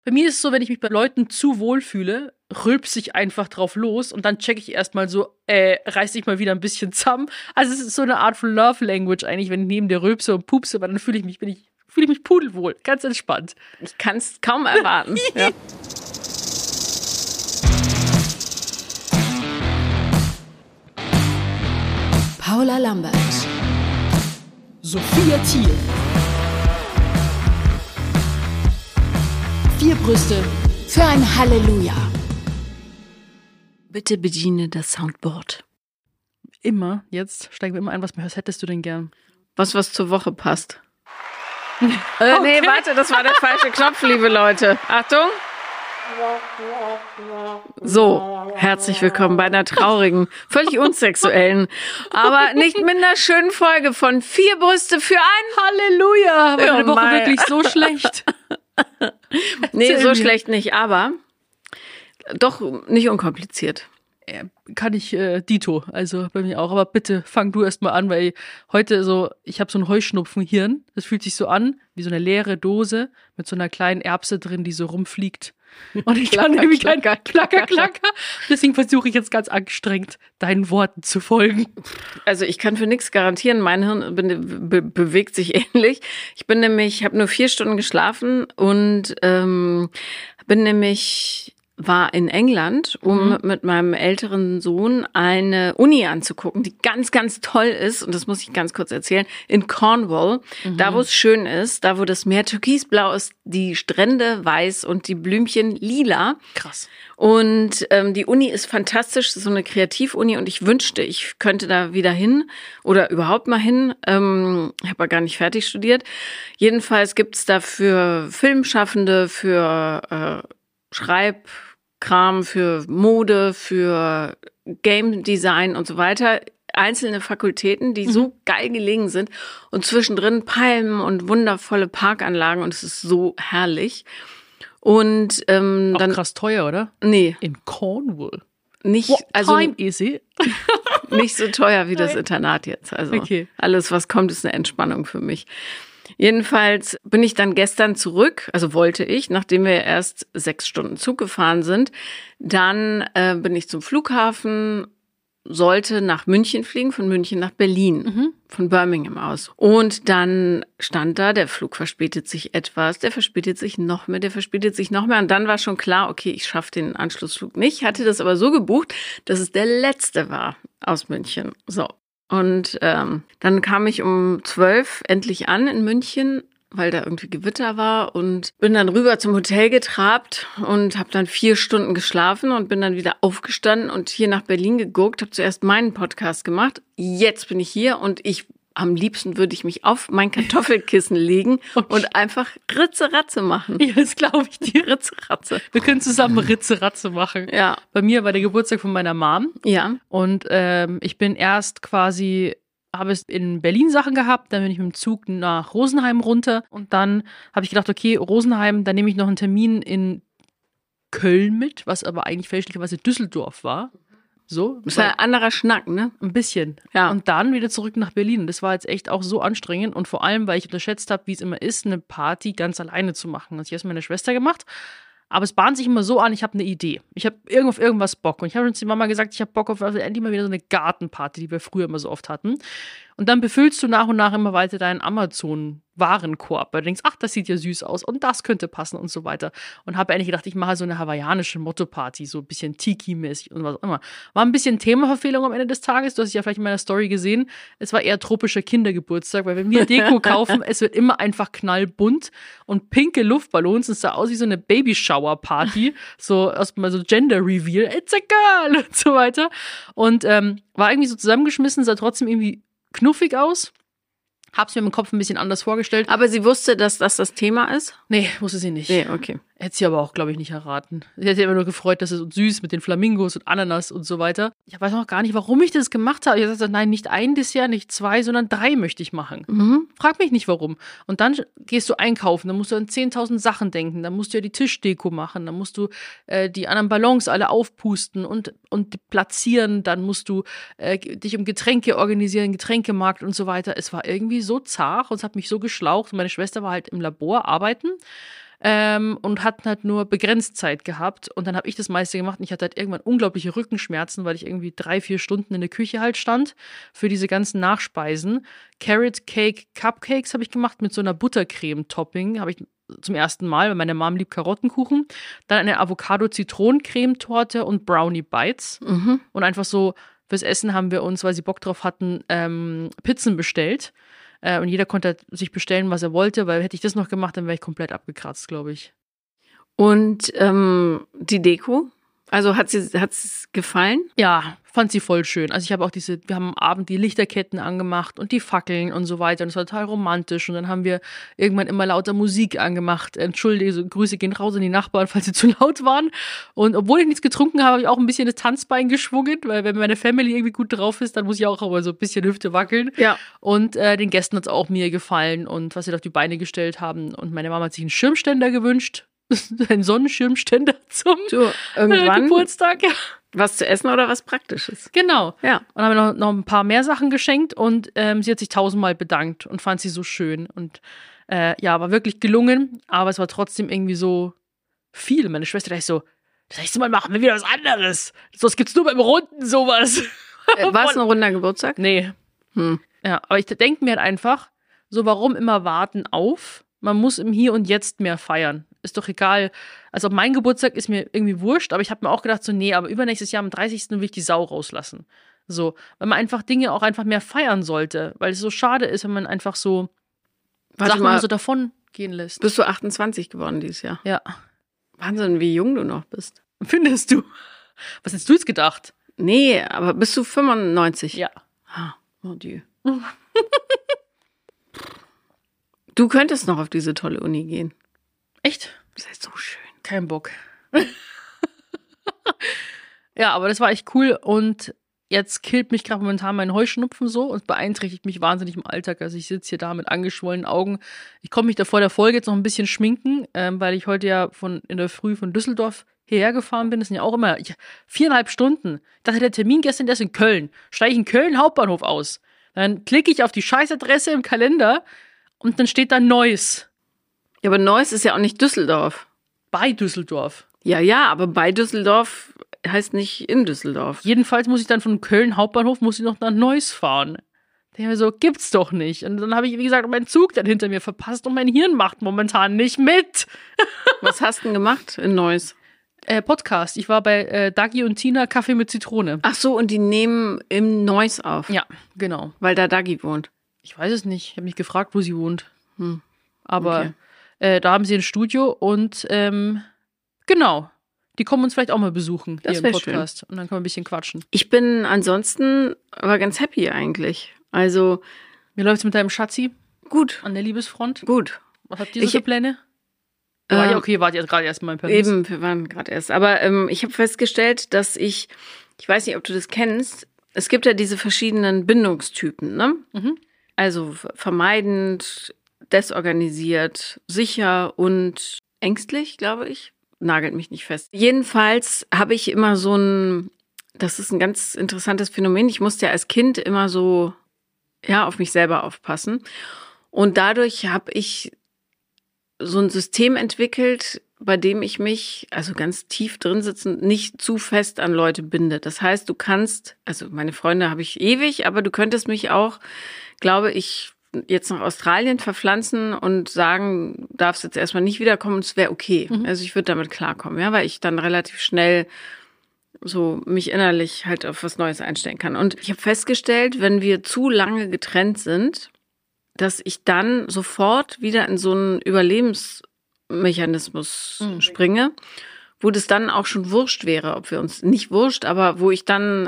Bei mir ist es so, wenn ich mich bei Leuten zu wohl fühle, rülpse ich einfach drauf los und dann checke ich erstmal so, reiß dich mal wieder ein bisschen zusammen. Also es ist so eine Art von Love Language eigentlich, wenn ich neben der rülpse und pupse, aber dann fühle ich mich pudelwohl, ganz entspannt. Ich kann es kaum erwarten. Ja. Paula Lambert, Sophia Thiel. 4 Brüste für ein Halleluja. Bitte bediene das Soundboard. Immer, jetzt steigen wir immer ein, was hättest du denn gern? Was zur Woche passt. Nee, warte, das war der falsche Knopf, liebe Leute. Achtung. So, herzlich willkommen bei einer traurigen, völlig unsexuellen, aber nicht minder schönen Folge von 4 Brüste für ein Halleluja! War deine Woche wirklich so schlecht? Nee, so schlecht nicht, aber doch nicht unkompliziert. Kann ich dito, also bei mir auch. Aber bitte fang du erst mal an, weil heute so, ich habe so ein Heuschnupfenhirn. Das fühlt sich so an wie so eine leere Dose mit so einer kleinen Erbse drin, die so rumfliegt. Und ich kann nämlich kein Klacker. Deswegen versuche ich jetzt ganz angestrengt, deinen Worten zu folgen. Also ich kann für nichts garantieren, mein Hirn bewegt sich ähnlich. Ich habe nur 4 Stunden geschlafen und war in England, um mit meinem älteren Sohn eine Uni anzugucken, die ganz, ganz toll ist. Und das muss ich ganz kurz erzählen. In Cornwall, da wo es schön ist, da wo das Meer türkisblau ist, die Strände weiß und die Blümchen lila. Krass. Und die Uni ist fantastisch, das ist so eine Kreativuni und ich wünschte, ich könnte da wieder hin oder überhaupt mal hin. Ich habe aber gar nicht fertig studiert. Jedenfalls gibt's da für Filmschaffende, für Schreibkram, für Mode, für Game Design und so weiter, einzelne Fakultäten, die so geil gelegen sind und zwischendrin Palmen und wundervolle Parkanlagen und es ist so herrlich. Und Auch dann krass teuer, oder? Nee, In Cornwall. nicht What also time is it? nicht so teuer wie das Internat jetzt. Also Okay. alles, was kommt, ist eine Entspannung für mich. Jedenfalls bin ich dann gestern zurück, also wollte ich, nachdem wir erst 6 Stunden Zug gefahren sind. Dann bin ich zum Flughafen, sollte nach München fliegen, von München nach Berlin, von Birmingham aus. Und dann stand da, der Flug verspätet sich etwas, der verspätet sich noch mehr. Und dann war schon klar, okay, ich schaffe den Anschlussflug nicht. Hatte das aber so gebucht, dass es der letzte war aus München. So. Und dann kam ich um 12 endlich an in München, weil da irgendwie Gewitter war und bin dann rüber zum Hotel getrabt und habe dann 4 Stunden geschlafen und bin dann wieder aufgestanden und hier nach Berlin geguckt, habe zuerst meinen Podcast gemacht. Jetzt bin ich hier und am liebsten würde ich mich auf mein Kartoffelkissen legen und einfach Ritze-Ratze machen. Ja, das glaube ich dir. Ritze-Ratze. Wir können zusammen Ritze-Ratze machen. Ja. Bei mir war der Geburtstag von meiner Mom. Ja. Und ich bin erst habe es in Berlin Sachen gehabt, dann bin ich mit dem Zug nach Rosenheim runter und dann habe ich gedacht, okay, Rosenheim, dann nehme ich noch einen Termin in Köln mit, was aber eigentlich fälschlicherweise Düsseldorf war. So. Das ist ein anderer Schnack, ne? Ein bisschen. Ja. Und dann wieder zurück nach Berlin. Und das war jetzt echt auch so anstrengend und vor allem, weil ich unterschätzt habe, wie es immer ist, eine Party ganz alleine zu machen. Das habe ich erst mit meiner Schwester gemacht. Aber es bahnt sich immer so an, ich habe eine Idee. Ich habe auf irgendwas Bock. Und ich habe schon zu Mama gesagt, ich habe Bock auf endlich mal wieder so eine Gartenparty, die wir früher immer so oft hatten. Und dann befüllst du nach und nach immer weiter deinen Amazon-Warenkorb, weil du denkst, ach, das sieht ja süß aus und das könnte passen und so weiter. Und habe eigentlich gedacht, ich mache so eine hawaiianische Motto-Party, so ein bisschen Tiki-mäßig und was auch immer. War ein bisschen Themaverfehlung am Ende des Tages. Du hast es ja vielleicht in meiner Story gesehen. Es war eher tropischer Kindergeburtstag, weil wenn wir Deko kaufen, es wird immer einfach knallbunt und pinke Luftballons. Es sah aus wie so eine Babyshower-Party, so erstmal so Gender-Reveal, it's a girl und so weiter. Und war irgendwie so zusammengeschmissen, sah trotzdem irgendwie knuffig aus. Hab's mir im Kopf ein bisschen anders vorgestellt. Aber sie wusste, dass das das Thema ist? Nee, wusste sie nicht. Nee, okay. Hätte sie aber auch, glaube ich, nicht erraten. Sie hätte sich immer nur gefreut, dass es süß mit den Flamingos und Ananas und so weiter. Ich weiß auch gar nicht, warum ich das gemacht habe. Ich habe gesagt, nein, nicht ein Dessert, nicht 2, sondern 3 möchte ich machen. Frag mich nicht, warum. Und dann gehst du einkaufen, dann musst du an 10.000 Sachen denken, dann musst du ja die Tischdeko machen, dann musst du die anderen Ballons alle aufpusten und platzieren, dann musst du dich um Getränke organisieren, Getränkemarkt und so weiter. Es war irgendwie so zart und es hat mich so geschlaucht. Und meine Schwester war halt im Labor arbeiten. und hatten halt nur begrenzt Zeit gehabt. Und dann habe ich das meiste gemacht und ich hatte halt irgendwann unglaubliche Rückenschmerzen, weil ich irgendwie 3-4 Stunden in der Küche halt stand für diese ganzen Nachspeisen. Carrot Cake Cupcakes habe ich gemacht mit so einer Buttercreme-Topping, habe ich zum ersten Mal, weil meine Mom liebt Karottenkuchen. Dann eine Avocado-Zitronencremetorte und Brownie Bites. Und einfach so fürs Essen haben wir uns, weil sie Bock drauf hatten, Pizzen bestellt. Und jeder konnte halt sich bestellen, was er wollte, weil hätte ich das noch gemacht, dann wäre ich komplett abgekratzt, glaube ich. Und die Deko? Also hat's gefallen? Ja, fand sie voll schön. Also ich habe auch wir haben am Abend die Lichterketten angemacht und die Fackeln und so weiter. Und es war total romantisch. Und dann haben wir irgendwann immer lauter Musik angemacht. Entschuldige, so Grüße gehen raus an die Nachbarn, falls sie zu laut waren. Und obwohl ich nichts getrunken habe, habe ich auch ein bisschen das Tanzbein geschwungen, weil wenn meine Family irgendwie gut drauf ist, dann muss ich auch aber so ein bisschen Hüfte wackeln. Ja. Und den Gästen hat es auch mir gefallen und was sie da auf die Beine gestellt haben. Und meine Mama hat sich einen Schirmständer gewünscht. Ein Sonnenschirmständer zum irgendwann Geburtstag. Ja. Was zu essen oder was Praktisches? Genau. Ja. Und haben wir noch ein paar mehr Sachen geschenkt und sie hat sich 1000-mal bedankt und fand sie so schön. Und ja, war wirklich gelungen, aber es war trotzdem irgendwie so viel. Meine Schwester dachte so, das nächste Mal machen wir wieder was anderes. Sowas gibt's nur beim Runden, sowas. War es ein runder Geburtstag? Nee. Ja, aber ich denke mir halt einfach, so warum immer warten auf? Man muss im Hier und Jetzt mehr feiern. Ist doch egal. Also mein Geburtstag ist mir irgendwie wurscht, aber ich habe mir auch gedacht, so nee, aber übernächstes Jahr am 30. will ich die Sau rauslassen. So, weil man einfach Dinge auch einfach mehr feiern sollte, weil es so schade ist, wenn man einfach so Sachen mal so davon gehen lässt. Bist du 28 geworden dieses Jahr? Ja. Wahnsinn, wie jung du noch bist. Findest du? Was hättest du jetzt gedacht? Nee, aber bist du 95? Ja. Ah, mon Dieu. Du könntest noch auf diese tolle Uni gehen. Echt? Das ist so schön. Kein Bock. Ja, aber das war echt cool und jetzt killt mich gerade momentan mein Heuschnupfen so und beeinträchtigt mich wahnsinnig im Alltag. Also ich sitze hier da mit angeschwollenen Augen. Ich konnte mich da vor der Folge jetzt noch ein bisschen schminken, weil ich heute ja in der Früh von Düsseldorf hierher gefahren bin. Das sind ja auch immer 4,5 Stunden. Ich dachte, der Termin gestern, der ist in Köln. Steige ich in Köln Hauptbahnhof aus. Dann klicke ich auf die Scheißadresse im Kalender und dann steht da Neuss. Ja, aber Neuss ist ja auch nicht Düsseldorf. Bei Düsseldorf. Ja, aber bei Düsseldorf heißt nicht in Düsseldorf. Jedenfalls muss ich dann von Köln Hauptbahnhof noch nach Neuss fahren. Der mir so, gibt's doch nicht. Und dann habe ich, wie gesagt, meinen Zug dann hinter mir verpasst und mein Hirn macht momentan nicht mit. Was hast du denn gemacht in Neuss? Podcast. Ich war bei Dagi und Tina Kaffee mit Zitrone. Ach so, und die nehmen im Neuss auf. Ja, genau. Weil da Dagi wohnt. Ich weiß es nicht. Ich habe mich gefragt, wo sie wohnt. Aber Okay. da haben sie ein Studio und genau. Die kommen uns vielleicht auch mal besuchen Das hier im wär schön. Podcast. Und dann können wir ein bisschen quatschen. Ich bin ansonsten aber ganz happy eigentlich. Also Wie läuft's mit deinem Schatzi gut, an der Liebesfront? gut. Was habt ihr so für Pläne? Wart ihr gerade erst mal in Paris? Eben, wir waren gerade erst. Aber ich habe festgestellt, dass ich weiß nicht, ob du das kennst, es gibt ja diese verschiedenen Bindungstypen, ne? Also vermeidend, desorganisiert, sicher und ängstlich, glaube ich. Nagelt mich nicht fest. Jedenfalls habe ich immer das ist ein ganz interessantes Phänomen. Ich musste ja als Kind immer so, ja, auf mich selber aufpassen. Und dadurch habe ich so ein System entwickelt, bei dem ich mich, also ganz tief drin sitzend, nicht zu fest an Leute binde. Das heißt, du kannst, also meine Freunde habe ich ewig, aber du könntest mich auch, glaube ich, jetzt nach Australien verpflanzen und sagen, darfst jetzt erstmal nicht wiederkommen, es wäre okay. Also ich würde damit klarkommen, ja, weil ich dann relativ schnell so mich innerlich halt auf was Neues einstellen kann. Und ich habe festgestellt, wenn wir zu lange getrennt sind, dass ich dann sofort wieder in so einen Überlebensmechanismus springe, wo das dann auch schon wurscht wäre, ob wir uns nicht wurscht, aber wo ich dann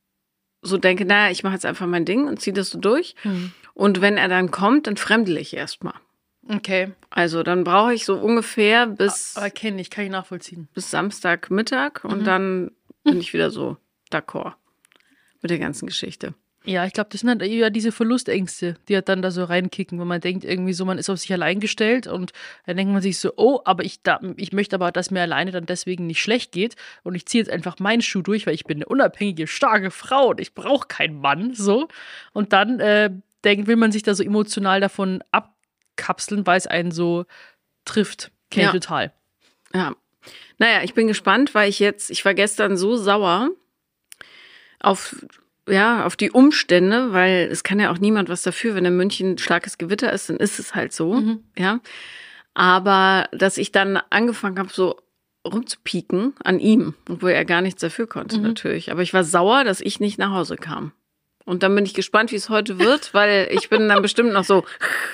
so denke, naja, ich mache jetzt einfach mein Ding und ziehe das so durch. Und wenn er dann kommt, dann fremdle ich erstmal. Okay. Also dann brauche ich so ungefähr bis kann ich nachvollziehen. bis Samstagmittag und dann bin ich wieder so d'accord mit der ganzen Geschichte. Ja, ich glaube, das sind halt eher diese Verlustängste, die halt dann da so reinkicken, wenn man denkt irgendwie so, man ist auf sich allein gestellt und dann denkt man sich so, oh, aber ich möchte aber, dass mir alleine dann deswegen nicht schlecht geht und ich ziehe jetzt einfach meinen Schuh durch, weil ich bin eine unabhängige, starke Frau und ich brauche keinen Mann, so. Und dann will man sich da so emotional davon abkapseln, weil es einen so trifft. Kenn ich Ja. total. Ja. Naja, ich bin gespannt, weil ich war gestern so sauer auf die Umstände, weil es kann ja auch niemand was dafür, wenn in München starkes Gewitter ist, dann ist es halt so, ja. Aber dass ich dann angefangen habe, so rumzupieken an ihm, obwohl er gar nichts dafür konnte, natürlich. Aber ich war sauer, dass ich nicht nach Hause kam. Und dann bin ich gespannt, wie es heute wird, weil ich bin dann bestimmt noch so.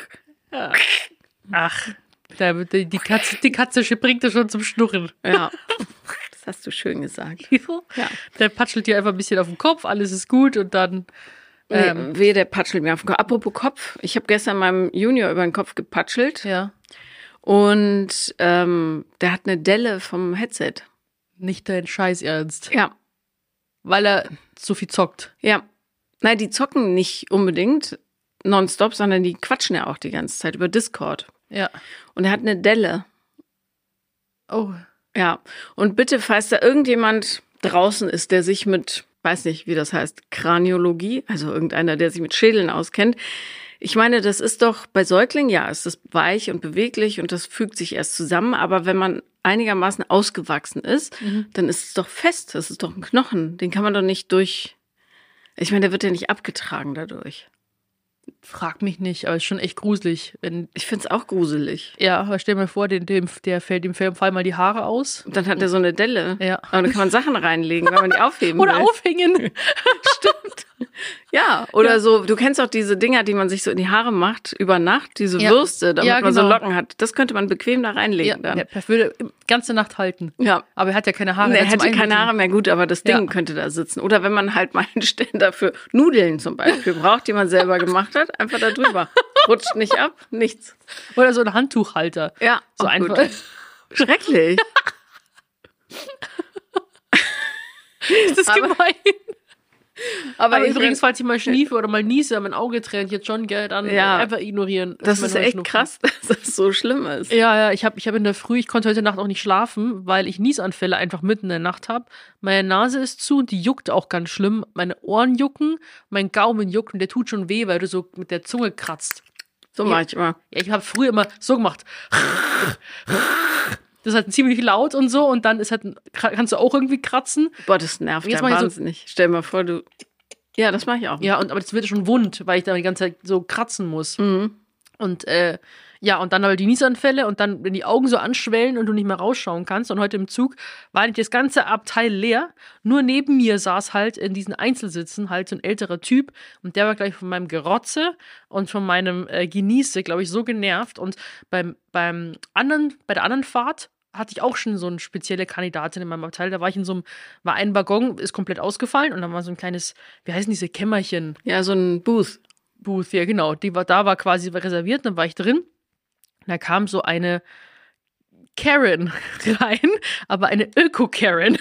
Ach, die Katze bringt dir schon zum Schnurren. Ja, das hast du schön gesagt. Ja. Der patschelt dir einfach ein bisschen auf den Kopf, alles ist gut und dann. Wehe, der patschelt mir auf den Kopf. Apropos Kopf, ich habe gestern meinem Junior über den Kopf gepatschelt. Ja. Und der hat eine Delle vom Headset. Nicht dein Scheiß Ernst. Ja, Weil er so viel zockt. ja. Nein, die zocken nicht unbedingt nonstop, sondern die quatschen ja auch die ganze Zeit über Discord. Ja. Und er hat eine Delle. Oh. Ja. Und bitte, falls da irgendjemand draußen ist, der sich mit, weiß nicht, wie das heißt, Kraniologie, also irgendeiner, der sich mit Schädeln auskennt. Ich meine, das ist doch bei Säuglingen, ja, ist das weich und beweglich und das fügt sich erst zusammen. Aber wenn man einigermaßen ausgewachsen ist, dann ist es doch fest. Das ist doch ein Knochen. Den kann man doch nicht ich meine, der wird ja nicht abgetragen dadurch. Frag mich nicht, aber ist schon echt gruselig. Ich find's auch gruselig. Ja, aber stell mir vor, dem fallen mal die Haare aus. Und dann hat er so eine Delle. Ja. Aber da kann man Sachen reinlegen, wenn man die aufheben Oder will. aufhängen. Stimmt. Ja, oder so, du kennst auch diese Dinger, die man sich so in die Haare macht über Nacht, diese Ja. Würste, damit Ja, man so genau. Locken hat. Das könnte man bequem da reinlegen dann. Er würde ganze Nacht halten. Ja. Aber er hat ja keine Haare. Nee, er zum hätte keine Einwickeln. Haare mehr, gut, aber das Ding Ja. könnte da sitzen. Oder wenn man halt mal einen Ständer für Nudeln zum Beispiel braucht, die man selber gemacht hat, einfach da drüber. Rutscht nicht ab, nichts. Oder so ein Handtuchhalter. Ja, So auch einfach. gut. Schrecklich. Das ist Aber- gemein. Aber, Aber ich übrigens, falls ich mal schniefe oder mal niese, mein Auge tränt jetzt schon, gell, dann Ja. einfach ignorieren. das mein ist echt Heuschnupfen. krass, dass das so schlimm ist. Ja, ich hab in der Früh, ich konnte heute Nacht auch nicht schlafen, weil ich Niesanfälle einfach mitten in der Nacht habe. Meine Nase ist zu und die juckt auch ganz schlimm. Meine Ohren jucken, mein Gaumen juckt und der tut schon weh, weil du so mit der Zunge kratzt. So mache ich immer. Ja, ich habe früher immer so gemacht. Das ist halt ziemlich laut und so und dann ist halt, kannst du auch irgendwie kratzen. Boah, das nervt Jetzt ja mach ich so- wahnsinnig. Stell dir mal vor, du... Ja, das mache ich auch. Ja, aber das wird schon wund, weil ich da die ganze Zeit so kratzen muss. Mhm. Und und dann halt die Niesanfälle und dann, wenn die Augen so anschwellen und du nicht mehr rausschauen kannst. Und heute im Zug war eigentlich das ganze Abteil leer. Nur neben mir saß halt in diesen Einzelsitzen halt so ein älterer Typ. Und der war gleich von meinem Gerotze und von meinem Genieße, glaube ich, so genervt. Und bei der anderen Fahrt hatte ich auch schon so eine spezielle Kandidatin in meinem Abteil. Da war ein Waggon, ist komplett ausgefallen und dann war so ein kleines, wie heißen diese Kämmerchen? Ja, so ein Booth. Booth, ja genau, war quasi reserviert, dann war ich drin. Da kam so eine Karen rein, aber eine Öko-Karen.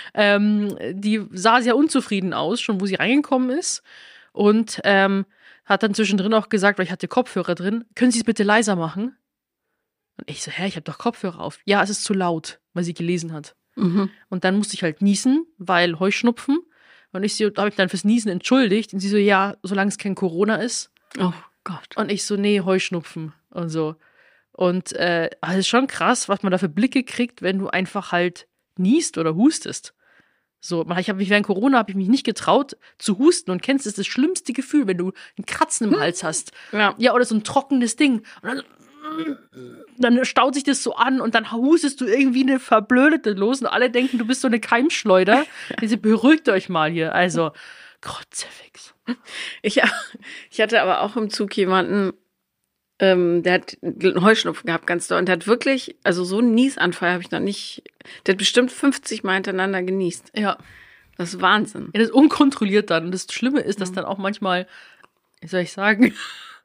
Die sah sehr unzufrieden aus, schon wo sie reingekommen ist. Und hat dann zwischendrin auch gesagt, weil ich hatte Kopfhörer drin, können Sie es bitte leiser machen? Und ich so, ich habe doch Kopfhörer auf. Ja, es ist zu laut, weil sie gelesen hat. Mhm. Und dann musste ich halt niesen, weil Heuschnupfen. Und ich habe mich dann fürs Niesen entschuldigt. Und sie so, ja, solange es kein Corona ist. Oh Gott. Und ich so, nee, Heuschnupfen und so. Und es ist schon krass, was man da für Blicke kriegt, wenn du einfach halt niest oder hustest. So, ich habe mich während Corona habe ich mich nicht getraut zu husten und kennst, das ist das schlimmste Gefühl, wenn du ein Kratzen im Hals hast. Ja. Ja, oder so ein trockenes Ding. Und dann staut sich das so an und dann hustest du irgendwie eine Verblödete los und alle denken, du bist so eine Keimschleuder. Also beruhigt euch mal hier. Also, Kruzifix. Ich hatte aber auch im Zug jemanden, der hat einen Heuschnupfen gehabt, ganz doll. Und der hat wirklich, also so einen Niesanfall habe ich noch nicht, der hat bestimmt 50 Mal hintereinander genießt. Ja. Das ist Wahnsinn. Ja, das ist unkontrolliert dann. Und das Schlimme ist, dass dann auch manchmal, wie soll ich sagen,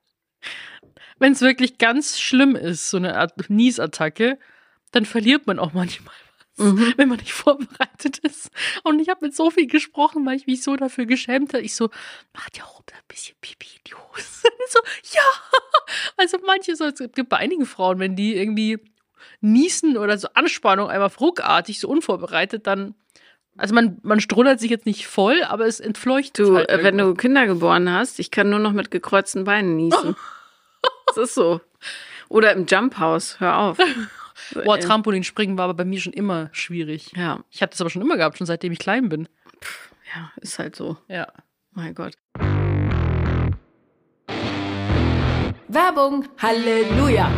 wenn es wirklich ganz schlimm ist, so eine Art Niesattacke, dann verliert man auch manchmal was, wenn man nicht vorbereitet ist. Und ich habe mit Sophie gesprochen, weil ich mich so dafür geschämt habe. Ich so, macht ja auch ein bisschen Pipi in die Hose. Und so, ja. Also es gibt bei einigen Frauen, wenn die irgendwie niesen oder so Anspannung einmal ruckartig, so unvorbereitet, dann, also man strullert sich jetzt nicht voll, aber es entfleuchtet Du, halt wenn irgendwas. du Kinder geboren hast, ich kann nur noch mit gekreuzten Beinen niesen. Das ist so. Oder im Jump House, hör auf. Boah, Trampolinspringen war aber bei mir schon immer schwierig. Ja. Ich habe das aber schon immer gehabt, schon seitdem ich klein bin. Ja, ist halt so. Ja. Mein Gott. Werbung, Halleluja!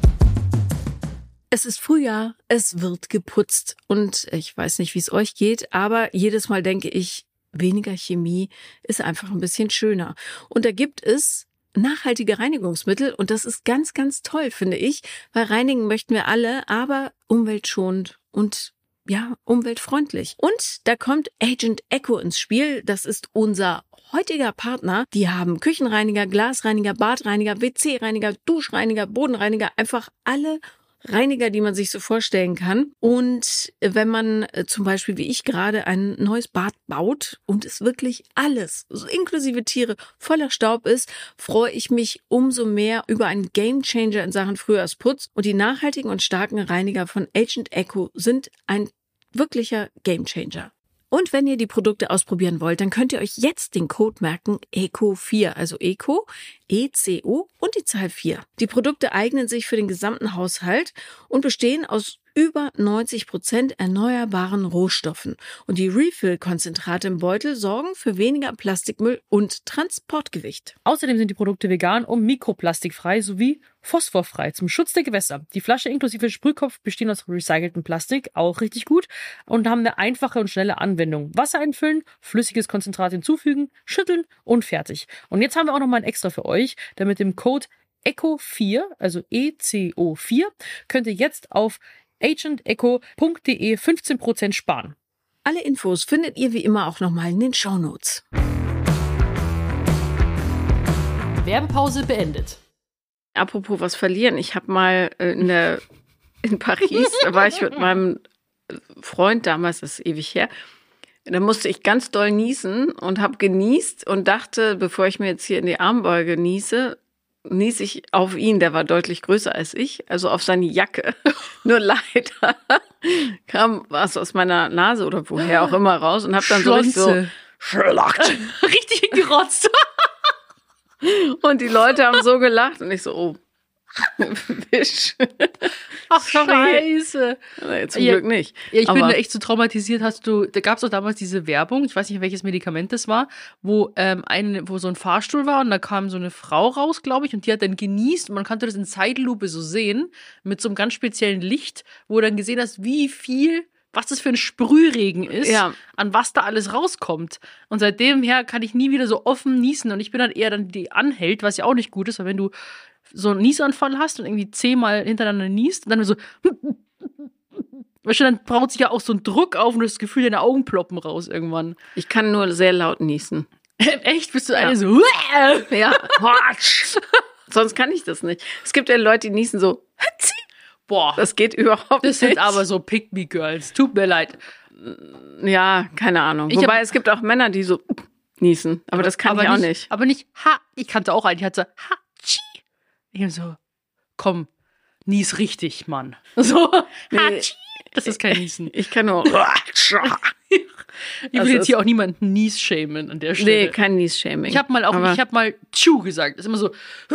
Es ist Frühjahr, es wird geputzt und ich weiß nicht, wie es euch geht, aber jedes Mal denke ich, weniger Chemie ist einfach ein bisschen schöner. Und da gibt es nachhaltige Reinigungsmittel und das ist ganz, ganz toll, finde ich, weil reinigen möchten wir alle, aber umweltschonend und ja, umweltfreundlich. Und da kommt Agent Echo ins Spiel. Das ist unser heutiger Partner. Die haben Küchenreiniger, Glasreiniger, Badreiniger, WC-Reiniger, Duschreiniger, Bodenreiniger, einfach alle Reiniger, die man sich so vorstellen kann. Und wenn man zum Beispiel, wie ich gerade, ein neues Bad baut und es wirklich alles, so inklusive Tiere, voller Staub ist, freue ich mich umso mehr über einen Gamechanger in Sachen Frühjahrsputz. Und die nachhaltigen und starken Reiniger von Agent Echo sind ein wirklicher Gamechanger. Und wenn ihr die Produkte ausprobieren wollt, dann könnt ihr euch jetzt den Code merken, ECO4, also ECO, ECO und die Zahl 4. Die Produkte eignen sich für den gesamten Haushalt und bestehen aus über 90% erneuerbaren Rohstoffen. Und die Refill-Konzentrate im Beutel sorgen für weniger Plastikmüll und Transportgewicht. Außerdem sind die Produkte vegan und mikroplastikfrei sowie phosphorfrei zum Schutz der Gewässer. Die Flasche inklusive Sprühkopf bestehen aus recyceltem Plastik, auch richtig gut, und haben eine einfache und schnelle Anwendung. Wasser einfüllen, flüssiges Konzentrat hinzufügen, schütteln und fertig. Und jetzt haben wir auch noch mal ein Extra für euch, denn mit dem Code ECO4, also ECO4, könnt ihr jetzt auf agentecho.de 15% sparen. Alle Infos findet ihr wie immer auch nochmal in den Shownotes. Werbepause beendet. Apropos was verlieren, ich habe mal in Paris, da war ich mit meinem Freund damals, das ist ewig her, da musste ich ganz doll niesen und habe genießt und dachte, bevor ich mir jetzt hier in die Armbeuge niese ich auf ihn, der war deutlich größer als ich, also auf seine Jacke. Nur leider kam was aus meiner Nase oder woher auch immer raus und habe dann so richtig so schlackt. Richtig gerotzt. Und die Leute haben so gelacht und ich so, oh, Wisch. Ach, Scheiße. Zum Glück nicht. Ja, ich bin da echt so traumatisiert. Da gab es doch damals diese Werbung, ich weiß nicht, welches Medikament das war, wo so ein Fahrstuhl war und da kam so eine Frau raus, glaube ich, und die hat dann genießt und man konnte das in Zeitlupe so sehen, mit so einem ganz speziellen Licht, wo du dann gesehen hast, was das für ein Sprühregen ist, ja, an was da alles rauskommt. Und seitdem her kann ich nie wieder so offen niesen und ich bin dann eher die anhält, was ja auch nicht gut ist, weil wenn du so einen Niesanfall hast und irgendwie 10-mal hintereinander niest und dann so weißt du, dann braut sich ja auch so ein Druck auf und du hast das Gefühl, deine Augen ploppen raus irgendwann. Ich kann nur sehr laut niesen. Echt? Bist du eine so? Ja. Sonst kann ich das nicht. Es gibt ja Leute, die niesen so. Boah. Das geht überhaupt nicht. Das sind aber so Pick-me-Girls. Tut mir leid. Ja, keine Ahnung. Wobei es gibt auch Männer, die so niesen. Aber das kann ich auch nicht. Aber nicht ha. Ich kannte auch einen, die hat so ha-chi. Ich hab so, komm, nies richtig, Mann. So, nee, das ist kein Niesen. Ich kann nur. Ich will jetzt hier auch niemanden nies-shamen an der Stelle. Nee, kein Nies-Shaming. Ich hab mal tschu gesagt. Das ist immer so.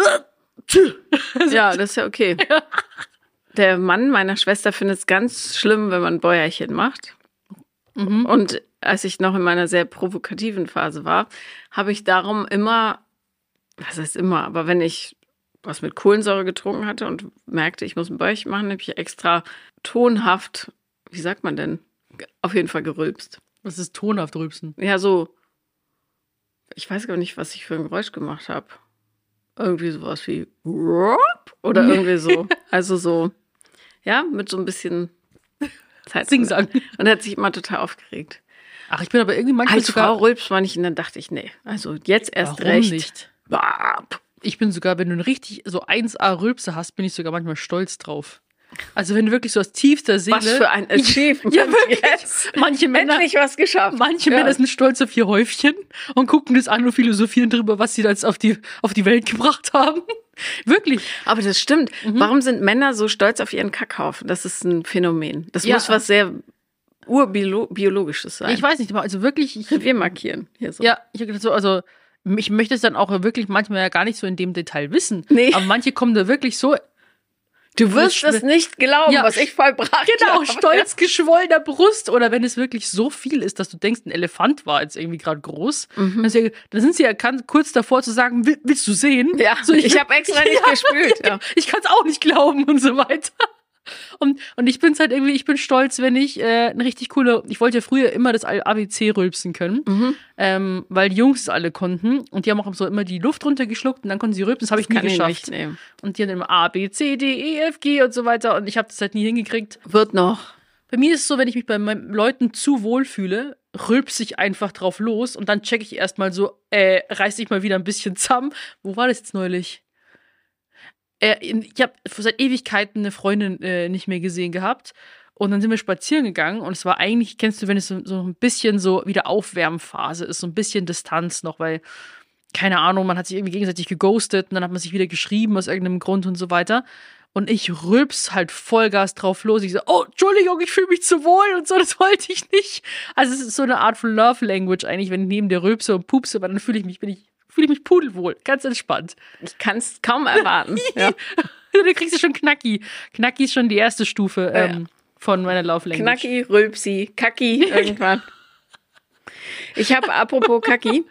Ja, das ist ja okay. Der Mann meiner Schwester findet es ganz schlimm, wenn man Bäuerchen macht. Mhm. Und als ich noch in meiner sehr provokativen Phase war, habe ich darum immer, was heißt immer, aber wenn ich was mit Kohlensäure getrunken hatte und merkte, ich muss ein Bäuerchen machen, habe ich extra tonhaft, wie sagt man denn, auf jeden Fall gerülpst. Was ist tonhaft rülpsen? Ja, so, ich weiß gar nicht, was ich für ein Geräusch gemacht habe. Irgendwie sowas wie oder irgendwie so. Also so, ja, mit so ein bisschen Zeit. Singsang. Und er hat sich immer total aufgeregt. Ach, ich bin aber irgendwie manchmal als Frau rülpst man nicht und dann dachte ich, nee, also jetzt erst warum recht. Nicht? Ich bin sogar, wenn du einen richtig so 1A Rülpse hast, bin ich sogar manchmal stolz drauf. Also wenn du wirklich so aus tiefster Seele... Was für ein Achievement. Ja, wirklich. Yes. Manche Männer... Endlich was geschafft. Manche Männer sind stolz auf ihr Häufchen und gucken das an und philosophieren drüber, was sie da jetzt auf die Welt gebracht haben. Wirklich. Aber das stimmt. Mhm. Warum sind Männer so stolz auf ihren Kackhaufen? Das ist ein Phänomen. Das muss was sehr urbiologisches sein. Ich weiß nicht, aber also wirklich... Wir markieren hier so. Ja, ich habe gedacht so, also... Ich möchte es dann auch wirklich manchmal ja gar nicht so in dem Detail wissen. Nee. Aber manche kommen da wirklich so Du wirst es nicht glauben, Ja, was ich vollbracht Genau, habe. stolz geschwollener Brust. Oder wenn es wirklich so viel ist, dass du denkst, ein Elefant war jetzt irgendwie gerade groß. Dann sind sie ja kurz davor zu sagen, willst du sehen? Ja, so, ich habe extra nicht gespült. Ja. Ich kann es auch nicht glauben und so weiter. Und ich bin's halt irgendwie, ich bin stolz, wenn ich eine richtig coole, ich wollte ja früher immer das ABC rülpsen können, weil die Jungs es alle konnten und die haben auch so immer die Luft runtergeschluckt und dann konnten sie rülpsen, das habe ich nie geschafft. Und die haben immer A, B, C, D, E, F, G und so weiter und ich habe das halt nie hingekriegt. Wird noch. Bei mir ist es so, wenn ich mich bei meinen Leuten zu wohl fühle, rülpse ich einfach drauf los und dann checke ich erstmal so, reiß ich mal wieder ein bisschen zusammen. Wo war das jetzt neulich? Ich habe seit Ewigkeiten eine Freundin nicht mehr gesehen gehabt. Und dann sind wir spazieren gegangen. Und es war eigentlich, kennst du, wenn es so ein bisschen so wieder Aufwärmphase ist, so ein bisschen Distanz noch, weil, keine Ahnung, man hat sich irgendwie gegenseitig geghostet und dann hat man sich wieder geschrieben aus irgendeinem Grund und so weiter. Und ich rülps halt Vollgas drauf los. Ich so, oh, Entschuldigung, ich fühle mich zu wohl und so, das wollte ich nicht. Also es ist so eine Art von Love Language eigentlich, wenn ich neben der rülpse und pupse, weil dann fühle ich mich pudelwohl, ganz entspannt. Ich kann es kaum erwarten. Ja. Du kriegst ja schon Knacki. Knacki ist schon die erste Stufe von meiner Love Language. Knacki, Rülpsi, Kacki irgendwann. Ich habe, apropos Kacki,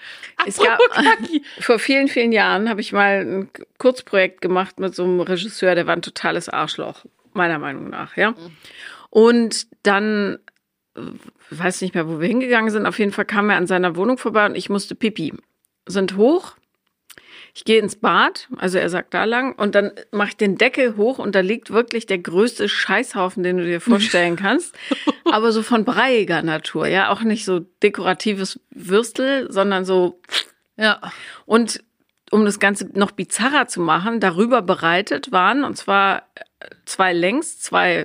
vor vielen, vielen Jahren habe ich mal ein Kurzprojekt gemacht mit so einem Regisseur, der war ein totales Arschloch, meiner Meinung nach, ja. Und dann, weiß nicht mehr, wo wir hingegangen sind, auf jeden Fall kam er an seiner Wohnung vorbei und ich musste Pipi. Sind hoch, ich gehe ins Bad, also er sagt da lang, und dann mache ich den Deckel hoch und da liegt wirklich der größte Scheißhaufen, den du dir vorstellen kannst, aber so von breiiger Natur, ja, auch nicht so dekoratives Würstel, sondern so, ja. Und um das Ganze noch bizarrer zu machen, darüber bereitet waren, und zwar 2 längs, 2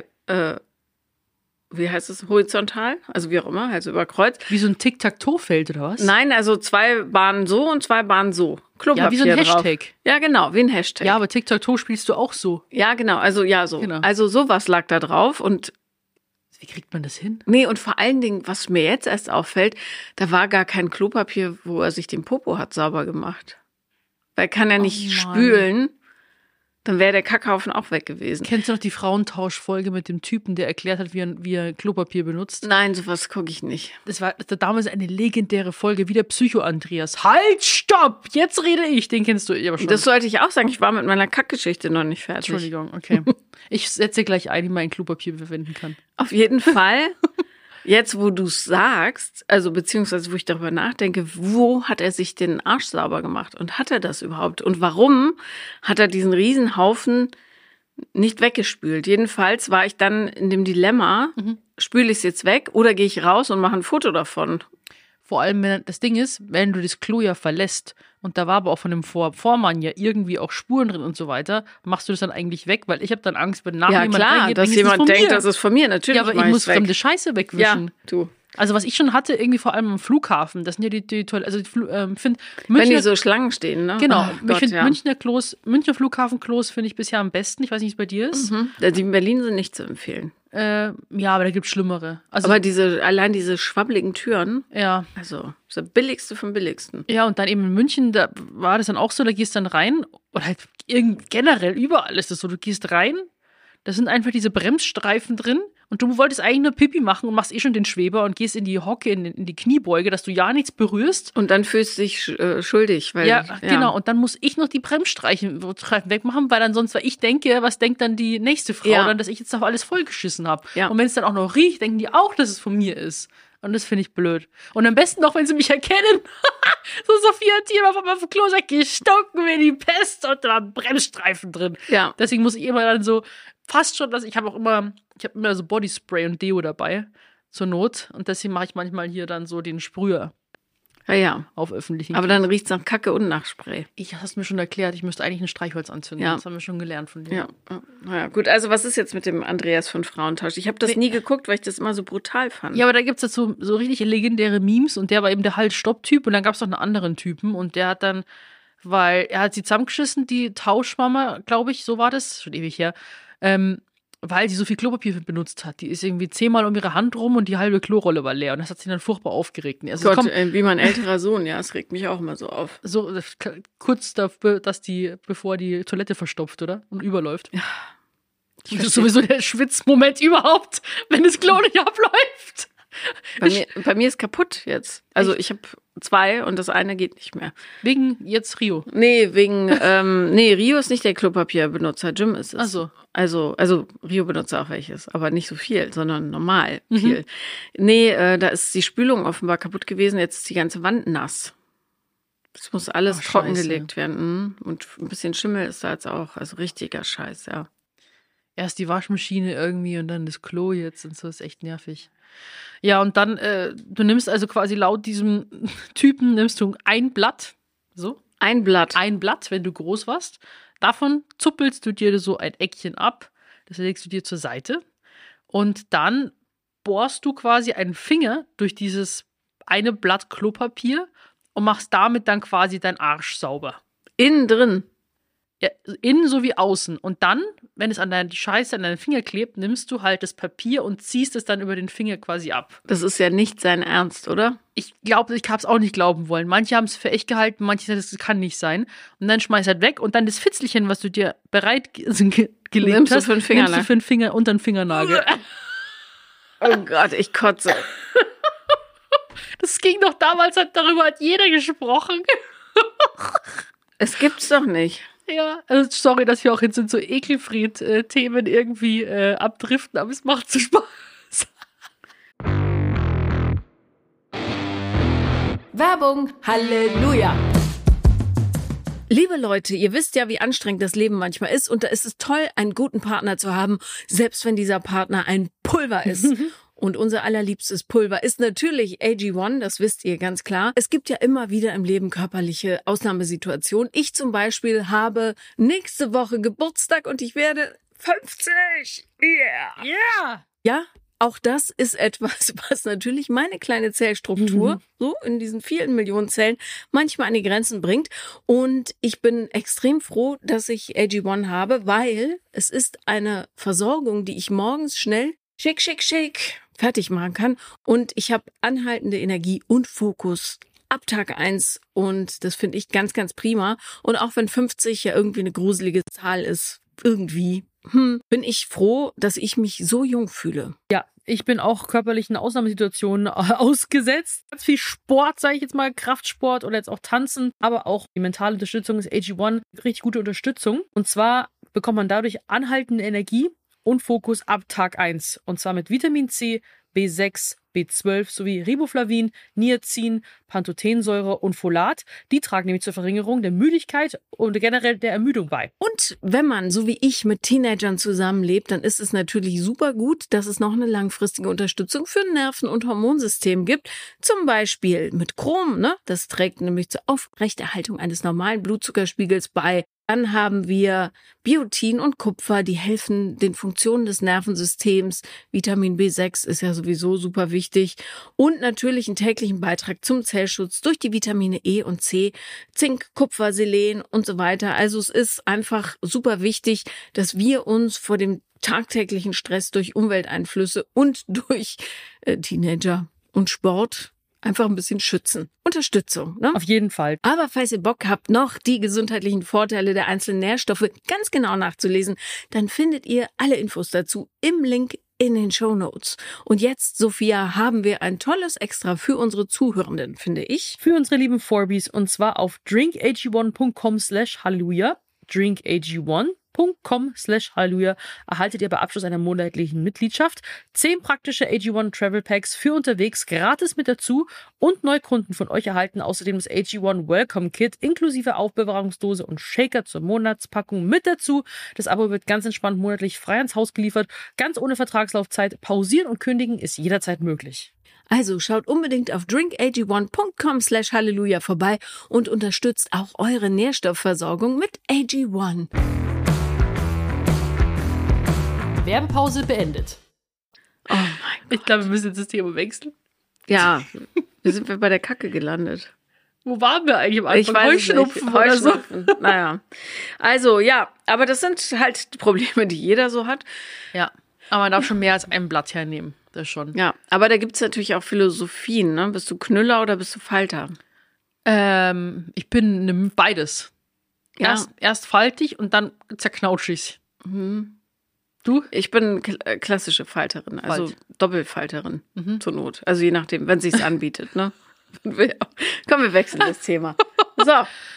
wie heißt es, horizontal, also wie auch immer, also über Kreuz. Wie so ein Tic-Tac-Toe-Feld oder was? Nein, also 2 Bahnen so und 2 Bahnen so. Klopapier ja, wie so ein Hashtag. Drauf. Ja, genau, wie ein Hashtag. Ja, aber Tic-Tac-Toe spielst du auch so. Ja, genau, also ja, so. Genau. Also sowas lag da drauf und wie kriegt man das hin? Nee, und vor allen Dingen, was mir jetzt erst auffällt, da war gar kein Klopapier, wo er sich den Popo hat sauber gemacht. Weil er kann ja nicht spülen. Dann wäre der Kackhaufen auch weg gewesen. Kennst du noch die Frauentausch-Folge mit dem Typen, der erklärt hat, wie er Klopapier benutzt? Nein, sowas gucke ich nicht. Das war damals eine legendäre Folge, wie der Psycho-Andreas. Halt, stopp! Jetzt rede ich. Den kennst du aber schon. Das sollte ich auch sagen. Ich war mit meiner Kackgeschichte noch nicht fertig. Entschuldigung, okay. Ich setze gleich ein, wie man ein Klopapier verwenden kann. Auf jeden Fall. Jetzt, wo du es sagst, also beziehungsweise wo ich darüber nachdenke, wo hat er sich den Arsch sauber gemacht? Und hat er das überhaupt? Und warum hat er diesen Riesenhaufen nicht weggespült? Jedenfalls war ich dann in dem Dilemma, spüle ich es jetzt weg oder gehe ich raus und mache ein Foto davon? Vor allem, das Ding ist, wenn du das Klo ja verlässt und da war aber auch von dem Vormann ja irgendwie auch Spuren drin und so weiter, machst du das dann eigentlich weg? Weil ich habe dann Angst, wenn nachher jemand reingeht, dass jemand denkt, das ist von mir. Natürlich, ja, aber ich muss fremde Scheiße wegwischen. Ja, du. Also was ich schon hatte, irgendwie vor allem am Flughafen, das sind ja die Toiletten, also ich finde wenn die so Schlangen stehen, ne? Genau, ich finde Münchner Flughafenklos finde ich bisher am besten. Ich weiß nicht, wie es bei dir ist. Die in Berlin sind nicht zu empfehlen. Ja, aber da gibt es schlimmere. Also, aber allein diese schwabbligen Türen, ja. Also das ist der billigste vom billigsten. Ja, und dann eben in München, da war das dann auch so, da gehst dann rein, oder halt generell überall ist das so, du gehst rein, da sind einfach diese Bremsstreifen drin und du wolltest eigentlich nur Pipi machen und machst schon den Schweber und gehst in die Hocke, in die Kniebeuge, dass du ja nichts berührst. Und dann fühlst du dich schuldig. Weil, ja, genau. Und dann muss ich noch die Bremsstreifen wegmachen, weil ansonsten, weil ich denke, was denkt dann die nächste Frau dann, dass ich jetzt auf alles vollgeschissen habe. Ja. Und wenn es dann auch noch riecht, denken die auch, dass es von mir ist. Und das finde ich blöd. Und am besten noch, wenn sie mich erkennen. So Sophia Thiel auf einmal auf dem Klo sagt, gestunken wie die Pest und da waren Bremsstreifen drin. Ja. Deswegen muss ich immer dann so, fast schon, dass ich habe immer so Bodyspray und Deo dabei, zur Not. Und deswegen mache ich manchmal hier dann so den Sprüher. Ja. Auf öffentlichen Aber dann riecht es nach Kacke und nach Spray. Hast mir schon erklärt, ich müsste eigentlich ein Streichholz anzünden. Ja. Das haben wir schon gelernt von dir. Ja. Naja, gut, also was ist jetzt mit dem Andreas von Frauentausch? Ich habe das nie geguckt, weil ich das immer so brutal fand. Ja, aber da gibt es dazu so richtig legendäre Memes und der war eben der Halt-Stopp-Typ und dann gab es noch einen anderen Typen und der hat dann, weil er hat sie zusammengeschissen, die Tauschmama, glaube ich, so war das, schon ewig her, weil sie so viel Klopapier benutzt hat. Die ist irgendwie 10-mal um ihre Hand rum und die halbe Klorolle war leer. Und das hat sie dann furchtbar aufgeregt. Also Gott, wie mein älterer Sohn, ja, es regt mich auch immer so auf. So kurz dafür, bevor die Toilette verstopft, oder? Und überläuft. Ja. Das ist sowieso der Schwitzmoment überhaupt, wenn das Klo nicht abläuft. Bei mir ist kaputt jetzt. Also ich habe 2 und das eine geht nicht mehr. Wegen jetzt Rio? Nee, Rio ist nicht der Klopapierbenutzer, Jim ist es. Ach so. Also Rio benutzt auch welches, aber nicht so viel, sondern normal viel. Nee, da ist die Spülung offenbar kaputt gewesen, jetzt ist die ganze Wand nass. Es muss alles trockengelegt werden. Und ein bisschen Schimmel ist da jetzt auch. Also richtiger Scheiß, ja. Erst die Waschmaschine irgendwie und dann das Klo jetzt und so, ist echt nervig. Ja, und dann, du nimmst also quasi laut diesem Typen, nimmst du ein Blatt, so. Ein Blatt, wenn du groß warst. Davon zuppelst du dir so ein Eckchen ab, das legst du dir zur Seite. Und dann bohrst du quasi einen Finger durch dieses eine Blatt Klopapier und machst damit dann quasi deinen Arsch sauber. Innen drin. Ja, innen sowie außen. Und dann, wenn es die Scheiße an deinen Finger klebt, nimmst du halt das Papier und ziehst es dann über den Finger quasi ab. Das ist ja nicht sein Ernst, oder? Ich glaube, ich habe es auch nicht glauben wollen. Manche haben es für echt gehalten, manche sagen, das kann nicht sein. Und dann schmeißt halt weg und dann das Fitzelchen, was du dir bereit gelegt nimmst hast, nimmst du für den Finger unter den Fingernagel. Oh Gott, ich kotze. Das ging doch damals, darüber hat jeder gesprochen. Es gibt's doch nicht. Ja, also sorry, dass wir auch jetzt in so Ekelfried-Themen irgendwie abdriften, aber es macht so Spaß. Werbung, Halleluja! Liebe Leute, ihr wisst ja, wie anstrengend das Leben manchmal ist und da ist es toll, einen guten Partner zu haben, selbst wenn dieser Partner ein Pulver ist. Und unser allerliebstes Pulver ist natürlich AG1, das wisst ihr ganz klar. Es gibt ja immer wieder im Leben körperliche Ausnahmesituationen. Ich zum Beispiel habe nächste Woche Geburtstag und ich werde 50. Yeah! Yeah! Ja, auch das ist etwas, was natürlich meine kleine Zellstruktur, so in diesen vielen Millionen Zellen, manchmal an die Grenzen bringt. Und ich bin extrem froh, dass ich AG1 habe, weil es ist eine Versorgung, die ich morgens schnell schick fertig machen kann. Und ich habe anhaltende Energie und Fokus ab Tag 1. Und das finde ich ganz, ganz prima. Und auch wenn 50 ja irgendwie eine gruselige Zahl ist, irgendwie, bin ich froh, dass ich mich so jung fühle. Ja, ich bin auch körperlichen Ausnahmesituationen ausgesetzt. Ganz viel Sport, sage ich jetzt mal, Kraftsport oder jetzt auch Tanzen, aber auch die mentale Unterstützung ist AG1 richtig gute Unterstützung. Und zwar bekommt man dadurch anhaltende Energie und Fokus ab Tag 1. Und zwar mit Vitamin C, B6, B12 sowie Riboflavin, Niacin, Pantothensäure und Folat. Die tragen nämlich zur Verringerung der Müdigkeit und generell der Ermüdung bei. Und wenn man, so wie ich, mit Teenagern zusammenlebt, dann ist es natürlich super gut, dass es noch eine langfristige Unterstützung für Nerven- und Hormonsystem gibt. Zum Beispiel mit Chrom, ne? Das trägt nämlich zur Aufrechterhaltung eines normalen Blutzuckerspiegels bei. Dann haben wir Biotin und Kupfer, die helfen den Funktionen des Nervensystems. Vitamin B6 ist ja sowieso super wichtig. Und natürlich einen täglichen Beitrag zum Zellschutz durch die Vitamine E und C, Zink, Kupfer, Selen und so weiter. Also es ist einfach super wichtig, dass wir uns vor dem tagtäglichen Stress durch Umwelteinflüsse und durch Teenager und Sport einfach ein bisschen schützen. Unterstützung, ne? Auf jeden Fall. Aber falls ihr Bock habt, noch die gesundheitlichen Vorteile der einzelnen Nährstoffe ganz genau nachzulesen, dann findet ihr alle Infos dazu im Link in den Shownotes. Und jetzt, Sophia, haben wir ein tolles Extra für unsere Zuhörenden, finde ich. Für unsere lieben Forbies und zwar auf drinkag1.com/halleluja. drinkag1.com/halleluja erhaltet ihr bei Abschluss einer monatlichen Mitgliedschaft 10 praktische AG1 Travel Packs für unterwegs gratis mit dazu und Neukunden von euch erhalten außerdem das AG1 Welcome Kit inklusive Aufbewahrungsdose und Shaker zur Monatspackung mit dazu. Das Abo wird ganz entspannt monatlich frei ans Haus geliefert, ganz ohne Vertragslaufzeit. Pausieren und kündigen ist jederzeit möglich. Also schaut unbedingt auf drinkag1.com/halleluja vorbei und unterstützt auch eure Nährstoffversorgung mit AG1. Werbepause beendet. Oh mein Gott. Ich glaube, wir müssen jetzt das Thema wechseln. Ja, wir sind bei der Kacke gelandet. Wo waren wir eigentlich am Anfang? Ich weiß Heuschnupfen nicht. oder so? Naja. Also, ja, aber das sind halt die Probleme, die jeder so hat. Ja, aber man darf schon mehr als ein Blatt hernehmen. Das schon. Ja, aber da gibt's natürlich auch Philosophien, ne? Bist du Knüller oder bist du Falter? Ich bin beides. Ja. Erst faltig und dann zerknautsche ich. Du? Ich bin klassische Falterin, also Falt. Doppelfalterin zur Not. Also je nachdem, wenn sich's anbietet, ne? Komm, wir wechseln das Thema. So,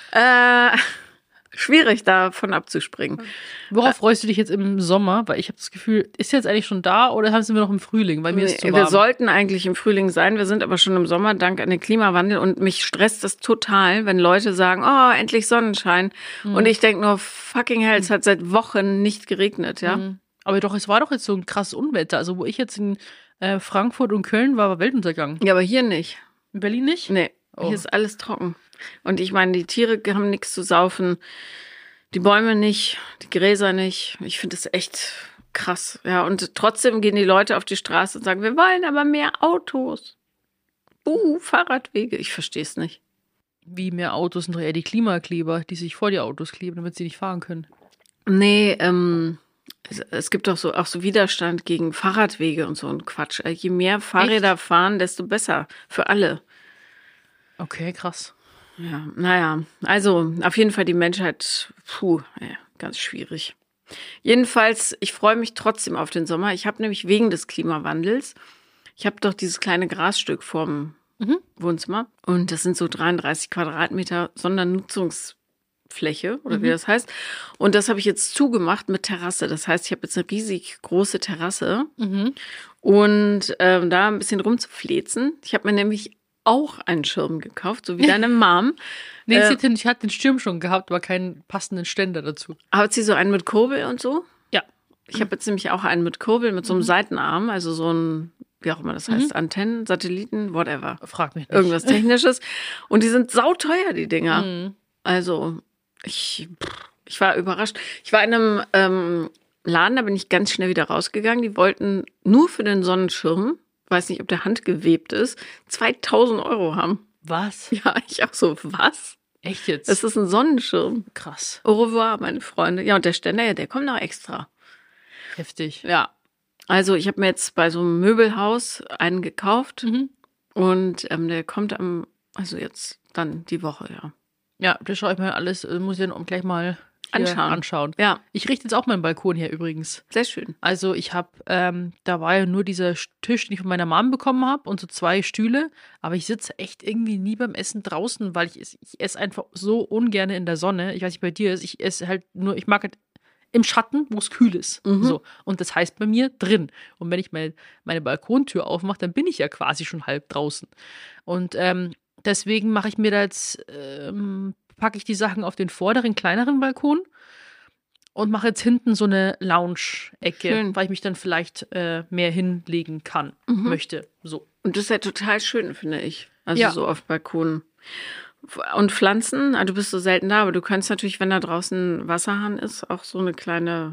schwierig davon abzuspringen. Worauf freust du dich jetzt im Sommer? Weil ich habe das Gefühl, ist jetzt eigentlich schon da oder sind wir noch im Frühling? Bei mir ist es zu warm. Wir sollten eigentlich im Frühling sein, wir sind aber schon im Sommer dank an den Klimawandel und mich stresst das total, wenn Leute sagen, oh, endlich Sonnenschein. Und ich denke nur, fucking hell, es hat seit Wochen nicht geregnet, ja? Aber doch, es war doch jetzt so ein krasses Unwetter. Also wo ich jetzt in Frankfurt und Köln war Weltuntergang. Ja, aber hier nicht. In Berlin nicht? Nee, hier ist alles trocken. Und ich meine, die Tiere haben nichts zu saufen, die Bäume nicht, die Gräser nicht. Ich finde das echt krass. Ja, und trotzdem gehen die Leute auf die Straße und sagen, wir wollen aber mehr Autos. Fahrradwege. Ich verstehe es nicht. Wie mehr Autos sind doch eher die Klimakleber, die sich vor die Autos kleben, damit sie nicht fahren können. Nee, es gibt doch auch so Widerstand gegen Fahrradwege und so ein Quatsch. Je mehr Fahrräder fahren, desto besser für alle. Okay, krass. Ja, naja, also auf jeden Fall die Menschheit, ganz schwierig. Jedenfalls, ich freue mich trotzdem auf den Sommer. Ich habe nämlich wegen des Klimawandels, ich habe doch dieses kleine Grasstück vorm Wohnzimmer und das sind so 33 Quadratmeter Sondernutzungsfläche oder wie das heißt. Und das habe ich jetzt zugemacht mit Terrasse. Das heißt, ich habe jetzt eine riesig große Terrasse und da ein bisschen rumzuflezen. Ich habe mir nämlich auch einen Schirm gekauft, so wie deine Mom. Nee, ich hatte den Schirm schon gehabt, aber keinen passenden Ständer dazu. Hat sie so einen mit Kurbel und so? Ja. Ich habe jetzt nämlich auch einen mit Kurbel, mit so einem Seitenarm, also so ein, wie auch immer das heißt, Antennen, Satelliten, whatever. Frag mich nicht. Irgendwas Technisches. Und die sind sauteuer, die Dinger. Also, ich war überrascht. Ich war in einem Laden, da bin ich ganz schnell wieder rausgegangen. Die wollten nur für den Sonnenschirm, weiß nicht, ob der handgewebt ist, 2.000 € haben. Was? Ja, ich auch so, was? Echt jetzt? Das ist ein Sonnenschirm. Krass. Au revoir, meine Freunde. Ja, und der Ständer, ja, der kommt noch extra. Heftig. Ja. Also ich habe mir jetzt bei so einem Möbelhaus einen gekauft und der kommt also jetzt dann die Woche, ja. Ja, das schaue ich mir alles, muss ich dann gleich mal anschauen. Ja. Ich richte jetzt auch meinen Balkon hier übrigens. Sehr schön. Also ich habe, da war ja nur dieser Tisch, den ich von meiner Mom bekommen habe und so 2 Stühle, aber ich sitze echt irgendwie nie beim Essen draußen, weil ich esse einfach so ungern in der Sonne. Ich weiß nicht, bei dir ist, ich esse halt nur, ich mag halt im Schatten, wo es kühl ist. So. Und das heißt bei mir drin. Und wenn ich meine Balkontür aufmache, dann bin ich ja quasi schon halb draußen. Und deswegen mache ich mir da jetzt, packe ich die Sachen auf den vorderen, kleineren Balkon und mache jetzt hinten so eine Lounge-Ecke, weil ich mich dann vielleicht mehr hinlegen kann, möchte. So. Und das ist ja total schön, finde ich. Also Ja. so auf Balkonen. Und Pflanzen, du bist so selten da, aber du kannst natürlich, wenn da draußen Wasserhahn ist, auch so eine kleine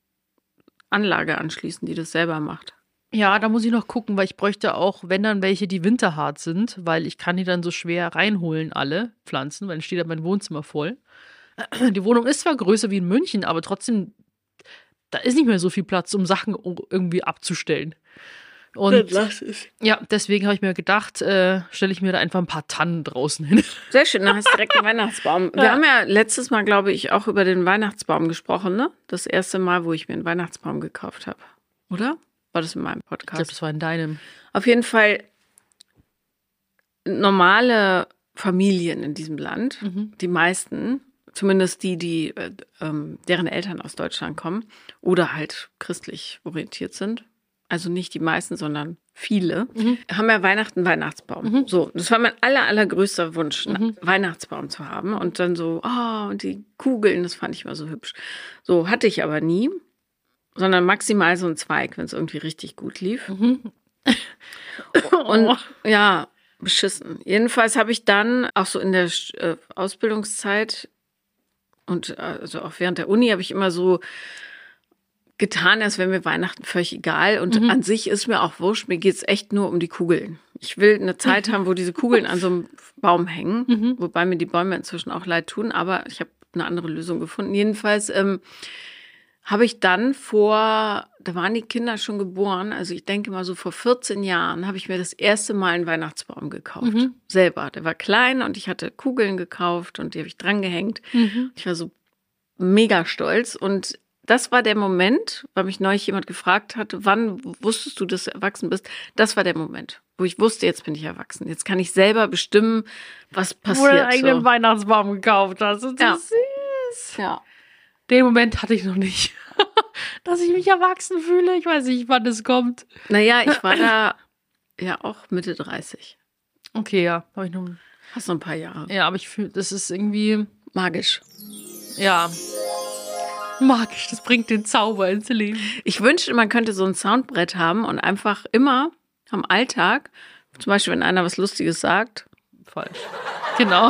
Anlage anschließen, die das selber macht. Ja, da muss ich noch gucken, weil ich bräuchte auch, wenn dann welche, die winterhart sind, weil ich kann die dann so schwer reinholen, alle Pflanzen, weil dann steht da mein Wohnzimmer voll. Die Wohnung ist zwar größer wie in München, aber trotzdem, da ist nicht mehr so viel Platz, um Sachen irgendwie abzustellen. Und ja, deswegen habe ich mir gedacht, stelle ich mir da einfach ein paar Tannen draußen hin. Sehr schön, dann hast du direkt einen Weihnachtsbaum. Wir haben ja letztes Mal, glaube ich, auch über den Weihnachtsbaum gesprochen, ne? Das erste Mal, wo ich mir einen Weihnachtsbaum gekauft habe. Oder? War das in meinem Ich glaube, Podcast? das war in deinem. Auf jeden Fall normale Familien in diesem Land, die meisten, zumindest die deren Eltern aus Deutschland kommen oder halt christlich orientiert sind, also nicht die meisten, sondern viele, haben ja Weihnachten einen Weihnachtsbaum. So, das war mein allergrößter Wunsch, einen Weihnachtsbaum zu haben. Und dann so, und die Kugeln, das fand ich immer so hübsch. So, hatte ich aber nie, sondern maximal so ein Zweig, wenn es irgendwie richtig gut lief. Und ja, beschissen. Jedenfalls habe ich dann auch so in der Ausbildungszeit und also auch während der Uni habe ich immer so getan, als wäre mir Weihnachten völlig egal. Und an sich ist mir auch wurscht, mir geht's echt nur um die Kugeln. Ich will eine Zeit haben, wo diese Kugeln an so einem Baum hängen, wobei mir die Bäume inzwischen auch leid tun, aber ich habe eine andere Lösung gefunden. Jedenfalls habe ich dann da waren die Kinder schon geboren, also ich denke mal so vor 14 Jahren, habe ich mir das erste Mal einen Weihnachtsbaum gekauft. Selber. Der war klein und ich hatte Kugeln gekauft und die habe ich dran gehängt. Ich war so mega stolz und das war der Moment, weil mich neulich jemand gefragt hat, wann wusstest du, dass du erwachsen bist? Das war der Moment, wo ich wusste, jetzt bin ich erwachsen. Jetzt kann ich selber bestimmen, was passiert. Wo du einen eigenen Weihnachtsbaum gekauft hast. Das ist Ja. süß. Ja. Den Moment hatte ich noch nicht. Dass ich mich erwachsen fühle. Ich weiß nicht, wann es kommt. Naja, ich war da ja auch Mitte 30. Okay, ja. Habe ich noch. Hast noch ein paar Jahre. Ja, aber ich fühle, das ist irgendwie. Magisch. Ja. Magisch. Das bringt den Zauber ins Leben. Ich wünschte, man könnte so ein Soundbrett haben und einfach immer am Alltag, zum Beispiel, wenn einer was Lustiges sagt. Falsch. Genau.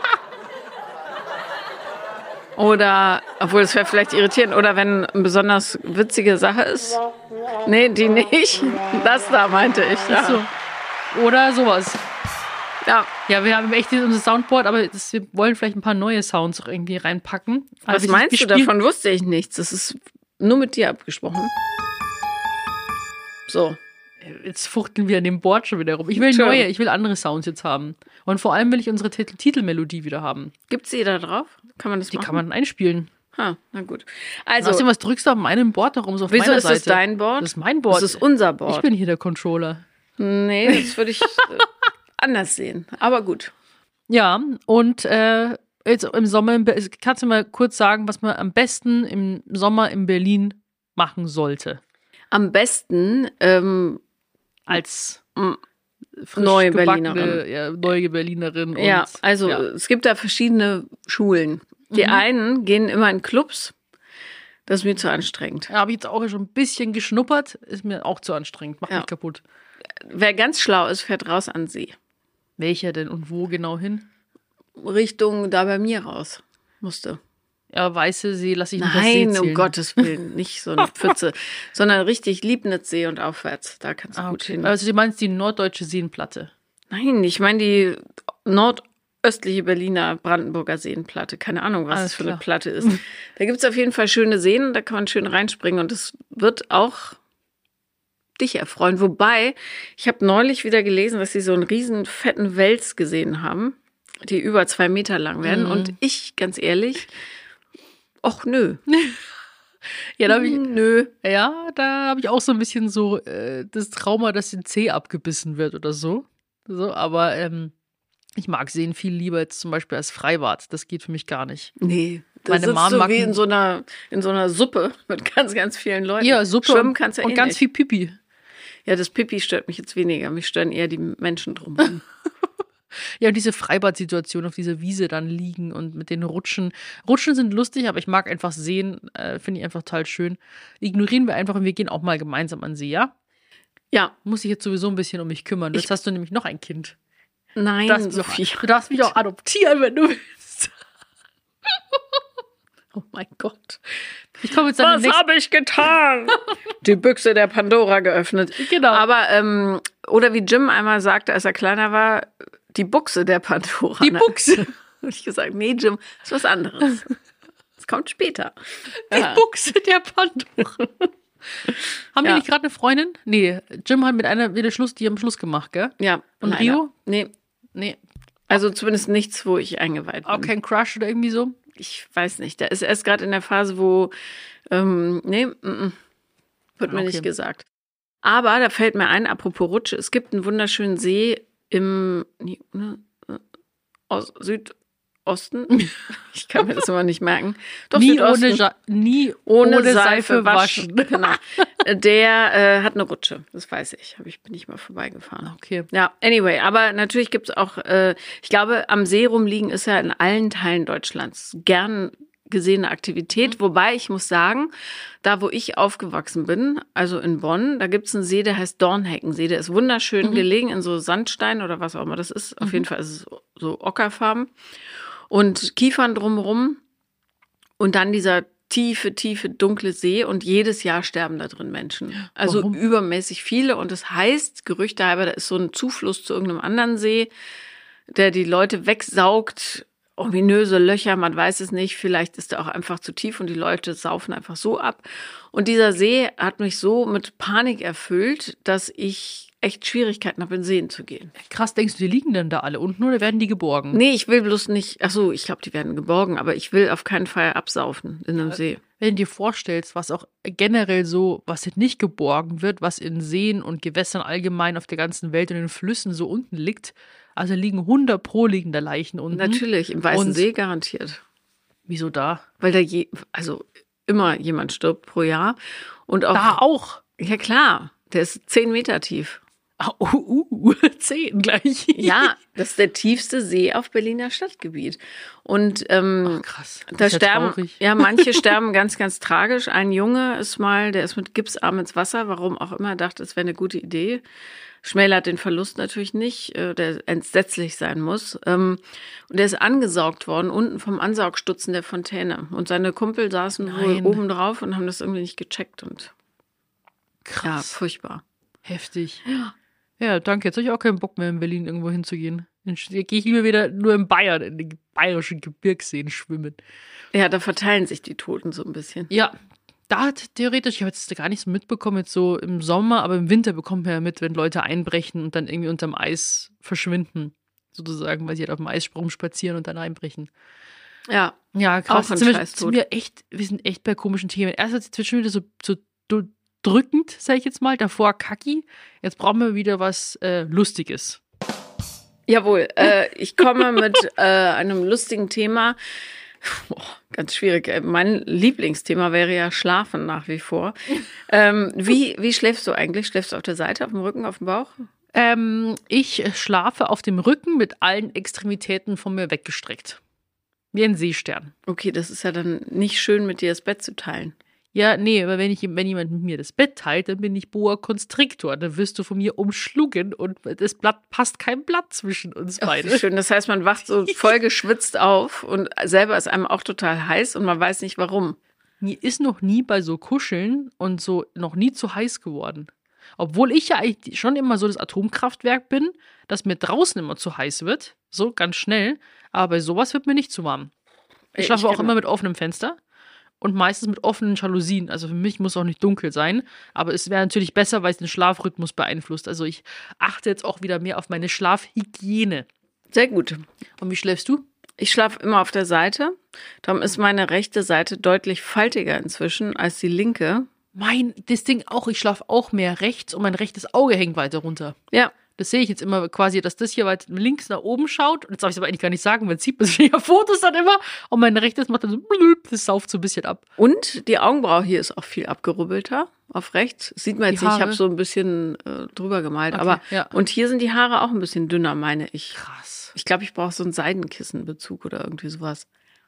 Oder, obwohl das wäre vielleicht irritierend, oder wenn eine besonders witzige Sache ist. Nee, die nicht. Das da meinte ich. Ja. So. Oder sowas. Ja. Ja, wir haben echt unser Soundboard, aber wir wollen vielleicht ein paar neue Sounds auch irgendwie reinpacken. Was meinst du davon? Wusste ich nichts. Das ist nur mit dir abgesprochen. So. Jetzt fuchteln wir an dem Board schon wieder rum. Ich will andere Sounds jetzt haben. Und vor allem will ich unsere Titelmelodie wieder haben. Gibt's die da drauf? Kann man das Die machen? kann man einspielen. Na gut. Also, Außerdem, was drückst du auf meinem Board da rum? So auf wieso meiner ist Seite? das dein Board? Das ist mein Board. Das ist unser Board. Ich bin hier der Controller. Nee, das würde ich anders sehen. Aber gut. Ja, und jetzt im Sommer, kannst du mal kurz sagen, was man am besten im Sommer in Berlin machen sollte? Am besten Als neue gebackene, Berlinerin. Ja, neue Berlinerin. Und, Ja, also ja. es gibt da verschiedene Schulen. Die einen gehen immer in Clubs. Das ist mir zu anstrengend. Ja, habe ich jetzt auch schon ein bisschen geschnuppert. Ist mir auch zu anstrengend. Macht mich kaputt. Wer ganz schlau ist, fährt raus an See. Welcher denn und wo genau hin? Richtung da bei mir raus musste. Ja, Weiße See lasse ich nicht das See Nein, zählen. um Gottes Willen, nicht so eine Pfütze, sondern richtig Liebnitzsee und aufwärts. Da kannst du gut hin. Also du meinst die norddeutsche Seenplatte? Nein, ich meine die nordöstliche Berliner Brandenburger Seenplatte. Keine Ahnung, was Alles das für eine klar. Platte ist. Da gibt es auf jeden Fall schöne Seen, da kann man schön reinspringen und das wird auch dich erfreuen. Wobei, ich habe neulich wieder gelesen, dass sie so einen riesen fetten Wels gesehen haben, die über 2 Meter lang werden. Und ich, ganz ehrlich, ach nö. Ja, da habe ich, Nö. ja, da habe ich auch so ein bisschen so das Trauma, dass den Zeh abgebissen wird oder so. Aber ich mag Seen viel lieber jetzt zum Beispiel als Freibad. Das geht für mich gar nicht. Nee. Da Meine sitzt Mom du mag wie in so einer Suppe mit ganz, ganz vielen Leuten. Ja, Suppe Schwimmen kannst du ja und eh ganz nicht. viel Pipi. Ja, das Pipi stört mich jetzt weniger. Mich stören eher die Menschen drumherum. Ja, und diese Freibad-Situation auf dieser Wiese dann liegen und mit den Rutschen. Rutschen sind lustig, aber ich mag einfach Seen, finde ich einfach total schön. Ignorieren wir einfach und wir gehen auch mal gemeinsam an See, ja? Ja, Muss ich jetzt sowieso ein bisschen um mich kümmern. Jetzt hast du nämlich noch ein Kind. nein, Sophie. Du darfst mich auch adoptieren, wenn du willst. Oh mein Gott. Ich komme jetzt dann Was habe ich getan? Die Büchse der Pandora geöffnet. Genau. Aber, oder wie Jim einmal sagte, als er kleiner war, die Buchse der Pandora. Die Buchse. Habe ich gesagt, nee, Jim, das ist was anderes. Das kommt später. Die Buchse der Pandora. Haben die Ja. nicht gerade eine Freundin? Nee, Jim hat mit einer wieder Schluss, die haben Schluss gemacht, gell? Ja. Und leider. Rio? Nee, Nee, also zumindest nichts, wo ich eingeweiht auch bin. kein Crush oder irgendwie so? Ich weiß nicht. Der ist erst gerade in der Phase, wo, wird mir Okay. nicht gesagt. Aber da fällt mir ein, apropos Rutsche, es gibt einen wunderschönen See im Südosten. Ich kann mir das immer nicht merken. Doch, Nie Südosten. ohne Seife waschen. Genau. Der hat eine Rutsche, das weiß ich. Bin ich mal vorbeigefahren. Okay. Ja, anyway, aber natürlich gibt es auch, ich glaube, am See rumliegen ist ja in allen Teilen Deutschlands gern gesehene Aktivität. Wobei ich muss sagen, da wo ich aufgewachsen bin, also in Bonn, da gibt es einen See, der heißt Dornheckensee. Der ist wunderschön gelegen in so Sandstein oder was auch immer das ist. Auf jeden Fall ist es so ockerfarben und Kiefern drumherum und dann dieser tiefe, dunkle See und jedes Jahr sterben da drin Menschen. Also Warum? übermäßig viele und das heißt, Gerüchte halber, da ist so ein Zufluss zu irgendeinem anderen See, der die Leute wegsaugt, ominöse Löcher, man weiß es nicht, vielleicht ist er auch einfach zu tief und die Leute saufen einfach so ab. Und dieser See hat mich so mit Panik erfüllt, dass ich echt Schwierigkeiten habe, in Seen zu gehen. Krass, denkst du, die liegen denn da alle unten oder werden die geborgen? Nee, ich will bloß nicht, ich glaube, die werden geborgen, aber ich will auf keinen Fall absaufen in einem See. Wenn du dir vorstellst, was auch generell so, was jetzt nicht geborgen wird, was in Seen und Gewässern allgemein auf der ganzen Welt und in den Flüssen so unten liegt, also liegen 100% liegen da Leichen unten. Natürlich, im Weißen Und- See garantiert. Wieso da? Weil da immer jemand stirbt pro Jahr. Und auch, Da auch. ja klar, der ist 10 Meter tief. 10 gleich. Ja, das ist der tiefste See auf Berliner Stadtgebiet. Und Krass. da Das ist ja sterben, traurig. ja, manche sterben ganz, ganz tragisch. Ein Junge der ist mit Gipsarm ins Wasser, warum auch immer, dachte, es wäre eine gute Idee. Schmälert den Verlust natürlich nicht, der entsetzlich sein muss. Und der ist angesaugt worden, unten vom Ansaugstutzen der Fontäne. Und seine Kumpel saßen wohl Nein. oben drauf und haben das irgendwie nicht gecheckt. Und ja, Krass. furchtbar. Heftig. Ja, danke. Jetzt habe ich auch keinen Bock mehr, in Berlin irgendwo hinzugehen. Dann gehe ich lieber wieder nur in Bayern, in den bayerischen Gebirgsseen schwimmen. Ja, da verteilen sich die Toten so ein bisschen. Ja, da hat theoretisch, ich habe jetzt gar nicht so mitbekommen, jetzt so im Sommer, aber im Winter bekommt man ja mit, wenn Leute einbrechen und dann irgendwie unterm Eis verschwinden, sozusagen, weil sie halt auf dem Eis rumspazieren und dann einbrechen. Ja, Ja, krass. Auch ein Jetzt Scheißtod. wir sind echt bei komischen Themen. Erst ist es schon wieder so drückend, sag ich jetzt mal, davor kacki. Jetzt brauchen wir wieder was Lustiges. jawohl. Ich komme mit einem lustigen Thema. Ganz schwierig. Mein Lieblingsthema wäre ja Schlafen nach wie vor. Wie schläfst du eigentlich? Schläfst du auf der Seite, auf dem Rücken, auf dem Bauch? Ich schlafe auf dem Rücken mit allen Extremitäten von mir weggestreckt. Wie ein Seestern. Okay, das ist ja dann nicht schön, mit dir das Bett zu teilen. Ja, nee, aber wenn jemand mit mir das Bett teilt, dann bin ich Boa Constrictor. Dann wirst du von mir umschlungen und das Blatt passt kein Blatt zwischen uns Ach, beide. wie schön. Das heißt, man wacht so voll geschwitzt auf und selber ist einem auch total heiß und man weiß nicht warum. Mir ist noch nie bei so Kuscheln und so noch nie zu heiß geworden. Obwohl ich ja eigentlich schon immer so das Atomkraftwerk bin, dass mir draußen immer zu heiß wird. So ganz schnell. Aber bei sowas wird mir nicht zu warm. Ich schlafe auch immer mit offenem Fenster. Und meistens mit offenen Jalousien. Also für mich muss auch nicht dunkel sein. Aber es wäre natürlich besser, weil es den Schlafrhythmus beeinflusst. Also ich achte jetzt auch wieder mehr auf meine Schlafhygiene. Sehr gut. Und wie schläfst du? Ich schlafe immer auf der Seite. Darum ist meine rechte Seite deutlich faltiger inzwischen als die linke. Das Ding auch, ich schlafe auch mehr rechts und mein rechtes Auge hängt weiter runter. Ja, Das sehe ich jetzt immer quasi, dass das hier weit links nach oben schaut. Und jetzt darf ich es aber eigentlich gar nicht sagen, weil es sieht man sich ja Fotos dann immer. Und mein rechtes macht dann so, blüp, das sauft so ein bisschen ab. und die Augenbraue hier ist auch viel abgerubbelter auf rechts. Sieht man jetzt Die nicht, ich Haare? habe so ein bisschen drüber gemalt. Okay, aber ja. Und hier sind die Haare auch ein bisschen dünner, meine ich. Krass. Ich glaube, ich brauche so einen Seidenkissenbezug oder irgendwie sowas.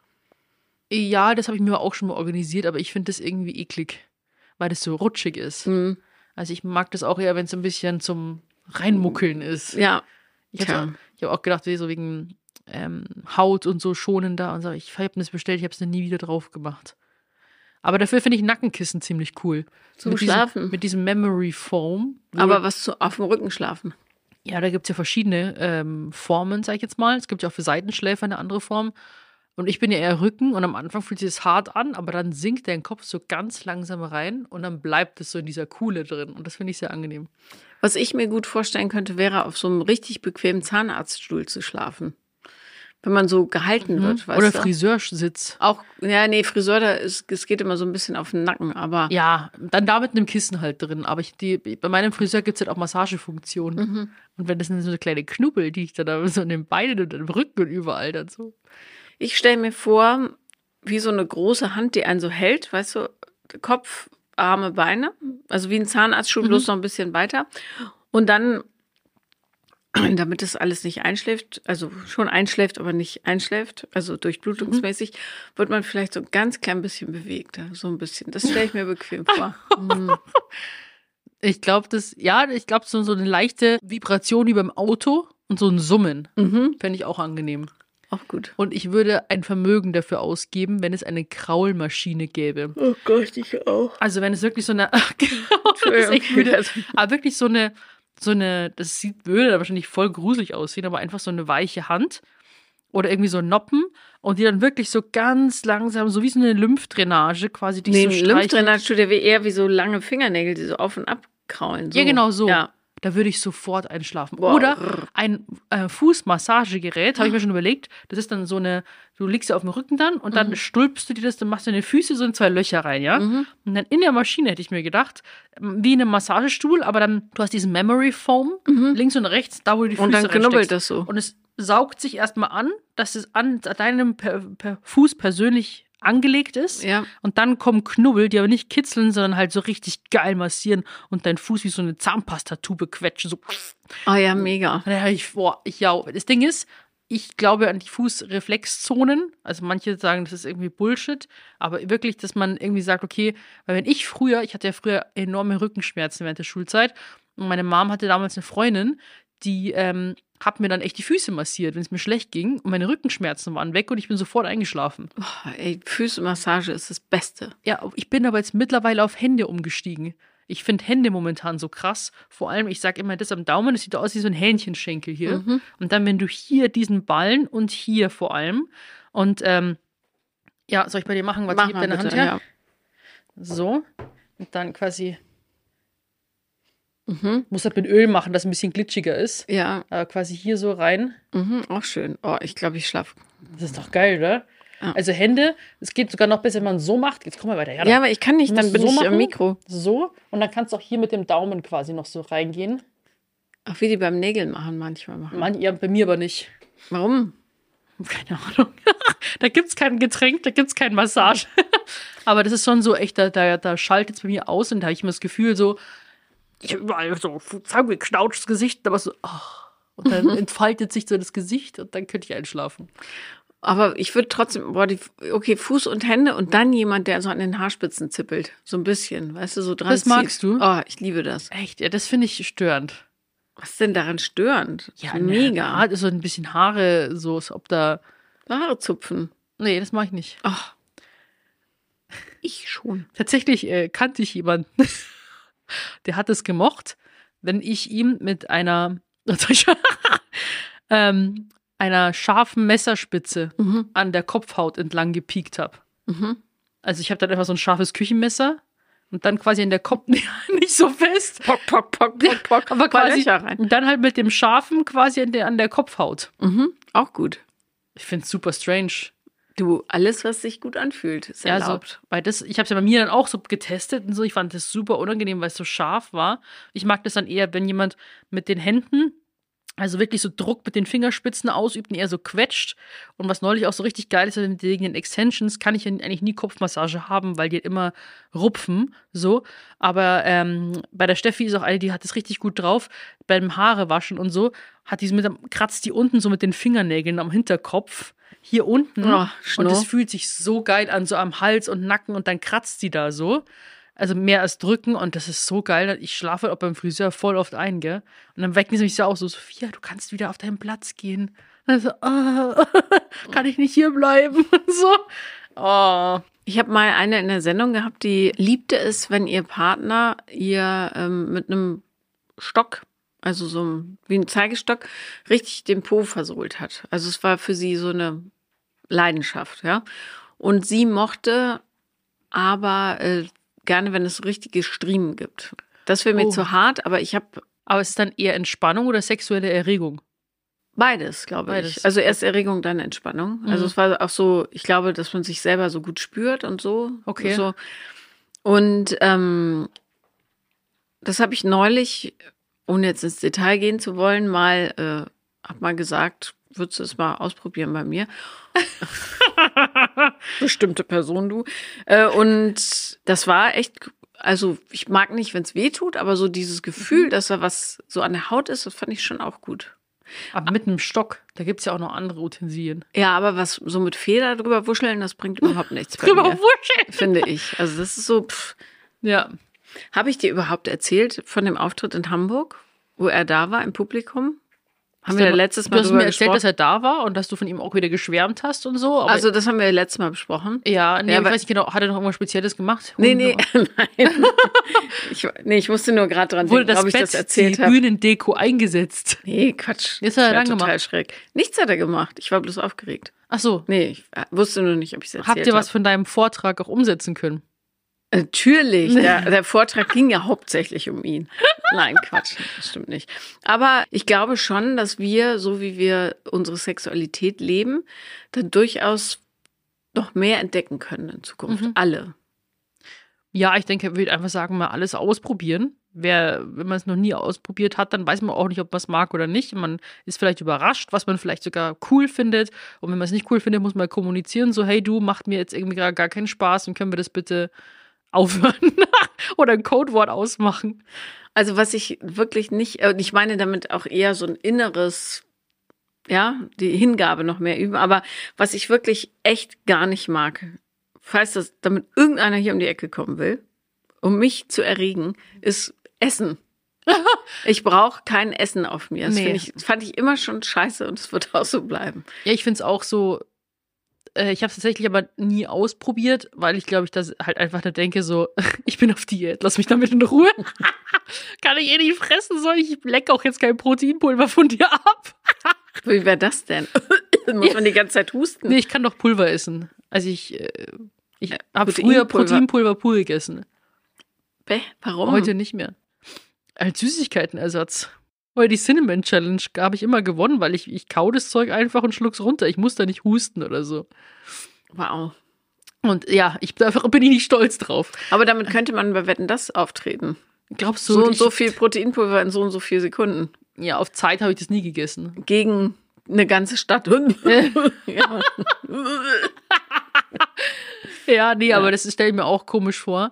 Ja, das habe ich mir auch schon mal organisiert, aber ich finde das irgendwie eklig, weil das so rutschig ist. Mhm. Also ich mag das auch eher, wenn es ein bisschen zum Reinmuckeln ist. Ja, Ich habe auch gedacht, so wegen Haut und so schonender und so. Ich habe das bestellt, ich habe es dann nie wieder drauf gemacht. Aber dafür finde ich Nackenkissen ziemlich cool. Zum Schlafen. Mit diesem Memory Foam. aber auf dem Rücken schlafen. Ja, da gibt es ja verschiedene Formen, sag ich jetzt mal. Es gibt ja auch für Seitenschläfer eine andere Form. Und ich bin ja eher Rücken und am Anfang fühlt sich das hart an, aber dann sinkt dein Kopf so ganz langsam rein und dann bleibt es so in dieser Kuhle drin. Und das finde ich sehr angenehm. Was ich mir gut vorstellen könnte, wäre auf so einem richtig bequemen Zahnarztstuhl zu schlafen. Wenn man so gehalten wird, weißt Oder du? Friseursitz. Auch, ja, nee, Friseur, es geht immer so ein bisschen auf den Nacken, aber Ja, dann da mit einem Kissen halt drin. Aber bei meinem Friseur gibt es halt auch Massagefunktionen. Und wenn das sind so eine kleine Knubbel, die ich dann da so an den Beinen und am Rücken und überall dann so. ich stelle mir vor, wie so eine große Hand, die einen so hält, weißt du, Kopf, Arme, Beine, also wie ein Zahnarztstuhl, bloß noch ein bisschen weiter. Und dann, damit das alles nicht einschläft, also schon einschläft, aber nicht einschläft, also durchblutungsmäßig, wird man vielleicht so ein ganz klein bisschen bewegt, so ein bisschen. Das stelle ich mir bequem vor. Ich glaube, so eine leichte Vibration wie beim Auto und so ein Summen fände ich auch angenehm. Auch gut. Und ich würde ein Vermögen dafür ausgeben, wenn es eine Kraulmaschine gäbe. Oh Gott, ich auch. Also wenn es wirklich so eine, das ist echt müde, aber wirklich so eine, das würde dann wahrscheinlich voll gruselig aussehen, aber einfach so eine weiche Hand oder irgendwie so Noppen und die dann wirklich so ganz langsam, so wie so eine Lymphdrainage quasi dich Nee, so streichelt. Lymphdrainage tut ja eher wie so lange Fingernägel, die so auf und ab kraulen. So. Ja, genau so. Ja. da würde ich sofort einschlafen. Boah. Oder ein Fußmassagegerät, habe ich mir schon überlegt. Das ist dann so du liegst ja auf dem Rücken dann und dann stülpst du dir das, dann machst du deine Füße so in 2 Löcher rein, ja? Und dann in der Maschine hätte ich mir gedacht, wie in einem Massagestuhl, aber dann, du hast diesen Memory Foam, links und rechts, da wo du die Füße Und dann knubbelt reinsteckst. das so. Und es saugt sich erstmal an, dass es an deinem Fuß persönlich angelegt ist. Ja. Und dann kommen Knubbel, die aber nicht kitzeln, sondern halt so richtig geil massieren und dein Fuß wie so eine Zahnpastatube quetschen. So. Oh ja, mega. Und dann habe ich vor, das Ding ist, ich glaube an die Fußreflexzonen. Also manche sagen, das ist irgendwie Bullshit. Aber wirklich, dass man irgendwie sagt, okay, weil wenn ich hatte ja früher enorme Rückenschmerzen während der Schulzeit. Und meine Mom hatte damals eine Freundin, die hat mir dann echt die Füße massiert, wenn es mir schlecht ging. Und meine Rückenschmerzen waren weg und ich bin sofort eingeschlafen. Oh, ey, Füßemassage ist das Beste. Ja, ich bin aber jetzt mittlerweile auf Hände umgestiegen. Ich finde Hände momentan so krass. Vor allem, ich sage immer, das am Daumen, das sieht aus wie so ein Hähnchenschenkel hier. Und dann, wenn du hier diesen Ballen und hier vor allem. Und ja, soll ich bei dir machen? Warte, Mach gib mal deine Hand bitte, her. ja. So. Und dann quasi muss das mit Öl machen, dass es ein bisschen glitschiger ist. Ja, Aber quasi hier so rein. auch schön. Oh, ich glaube, ich schlafe. Das ist doch geil, oder? Ja. Also Hände, es geht sogar noch besser, wenn man so macht. Jetzt kommen wir weiter. Ja, aber ich kann nicht, Du dann musst bin so ich machen. am Mikro. So. Und dann kannst du auch hier mit dem Daumen quasi noch so reingehen. Auch wie die beim Nägeln manchmal machen. Ja, bei mir aber nicht. Warum? Keine Ahnung. Da gibt es kein Getränk, da gibt es kein Massage. Aber das ist schon so echt, da schaltet es bei mir aus und da habe ich immer das Gefühl so, ich habe überall so zusammengeknautschtes Gesicht, aber so, und dann entfaltet sich so das Gesicht und dann könnte ich einschlafen. Aber ich würde trotzdem, okay, Fuß und Hände und dann jemand, der so an den Haarspitzen zippelt. So ein bisschen, weißt du, so dran Das magst zieht. du? Oh, ich liebe das. Echt, ja, das finde ich störend. Was ist denn daran störend? Ja, So mega. So ein bisschen Haare, so als ob da. Haare zupfen. Nee, das mache ich nicht. Ach, ich schon. Tatsächlich kannte ich jemanden, der hat es gemocht, wenn ich ihm mit einer scharfen Messerspitze an der Kopfhaut entlang gepiekt habe. Also ich habe dann einfach so ein scharfes Küchenmesser und dann quasi in der Kopf nicht so fest. Pock, pock, pock, pock, pock. Aber quasi Löcher rein. und dann halt mit dem scharfen quasi an der Kopfhaut. Auch gut. Ich finde es super strange. Du, alles, was sich gut anfühlt, ist Ja, erlaubt. so, weil ich habe es ja bei mir dann auch so getestet und so. Ich fand das super unangenehm, weil es so scharf war. Ich mag das dann eher, wenn jemand mit den Händen, also wirklich so Druck mit den Fingerspitzen ausübt und eher so quetscht. Und was neulich auch so richtig geil ist, mit den Extensions kann ich ja eigentlich nie Kopfmassage haben, weil die halt immer rupfen, so. Aber bei der Steffi ist auch eine, die hat das richtig gut drauf. Beim Haarewaschen und so hat die kratzt die unten so mit den Fingernägeln am Hinterkopf. Hier unten. Oh, und es fühlt sich so geil an, so am Hals und Nacken und dann kratzt sie da so. Also mehr als drücken und das ist so geil. Ich schlafe auch beim Friseur voll oft ein, gell? Und dann wecken sie mich so auch so, Sophia, du kannst wieder auf deinen Platz gehen. Also, kann ich nicht hier bleiben? So. Oh. Ich habe mal eine in der Sendung gehabt, die liebte es, wenn ihr Partner ihr mit einem Stock, also so wie ein Zeigestock, richtig den Po versohlt hat. Also es war für sie so eine Leidenschaft, ja. Und sie mochte aber gerne, wenn es so richtige Striemen gibt. Das wäre mir zu hart, aber ich habe Aber es ist dann eher Entspannung oder sexuelle Erregung? beides, glaube Beides. ich. Also erst Erregung, dann Entspannung. Also es war auch so, ich glaube, dass man sich selber so gut spürt und so. Okay. So. Und das habe ich neulich, ohne jetzt ins Detail gehen zu wollen, hab mal gesagt, würdest du es mal ausprobieren bei mir? Bestimmte Person, du. Und das war echt, also ich mag nicht, wenn es weh tut, aber so dieses Gefühl, dass da was so an der Haut ist, das fand ich schon auch gut. Aber mit einem Stock, da gibt es ja auch noch andere Utensilien. Ja, aber was so mit Feder drüber wuscheln, das bringt überhaupt nichts bei Drüber mir, wuscheln! finde ich. Also das ist so, Ja. Habe ich dir überhaupt erzählt von dem Auftritt in Hamburg, wo er da war im Publikum? Haben wir da letztes Mal Du hast drüber mir erzählt, gesprochen? dass er da war und dass du von ihm auch wieder geschwärmt hast und so. Aber Also das haben wir letztes Mal besprochen. ja, nee, Ja, ich aber- weiß nicht genau, hat er noch irgendwas Spezielles gemacht? Nee, nein. Ich musste nur gerade dran Wurde denken, das ob ich Bett, das erzählt die habe. Bühnendeko eingesetzt? Nee, Quatsch. Das hat er wär dann total gemacht. schräg. Nichts hat er gemacht. Ich war bloß aufgeregt. Ach so. Nee, ich wusste nur nicht, ob ich es erzählt habe. Habt ihr was von deinem Vortrag auch umsetzen können? Natürlich. Der Vortrag ging ja hauptsächlich um ihn. Nein, Quatsch, das stimmt nicht. Aber ich glaube schon, dass wir, so wie wir unsere Sexualität leben, da durchaus noch mehr entdecken können in Zukunft. Alle. Ja, ich denke, ich würde einfach sagen, mal alles ausprobieren. Wenn man es noch nie ausprobiert hat, dann weiß man auch nicht, ob man es mag oder nicht. Man ist vielleicht überrascht, was man vielleicht sogar cool findet. Und wenn man es nicht cool findet, muss man kommunizieren, so, hey du, macht mir jetzt irgendwie gar keinen Spaß und können wir das bitte aufhören oder ein Codewort ausmachen. Also was ich wirklich nicht, ich meine damit auch eher so ein inneres, ja, die Hingabe noch mehr üben. Aber was ich wirklich echt gar nicht mag, falls das damit irgendeiner hier um die Ecke kommen will, um mich zu erregen, ist Essen. Ich brauche kein Essen auf mir. Das fand ich immer schon scheiße und es wird auch so bleiben. Ja, ich finde es auch so, ich habe es tatsächlich aber nie ausprobiert, weil ich glaube, ich das halt einfach da denke so, ich bin auf Diät, lass mich damit in Ruhe. Kann ich eh nicht fressen, ich lecke auch jetzt kein Proteinpulver von dir ab. Wie wäre das denn? Muss man die ganze Zeit husten? Nee, ich kann doch Pulver essen. Also ich habe früher Proteinpulver pur gegessen. Warum? Heute nicht mehr. Als Süßigkeitenersatz. Weil die Cinnamon Challenge habe ich immer gewonnen, weil ich kau das Zeug einfach und schluck's runter. Ich muss da nicht husten oder so. Wow. Und ja, bin ich nicht stolz drauf. Aber damit könnte man bei Wetten, das auftreten. Glaubst du? So und so viel Proteinpulver in so und so viel Sekunden. Ja, auf Zeit habe ich das nie gegessen. Gegen eine ganze Stadt. Ja. Ja, nee, aber das stelle ich mir auch komisch vor.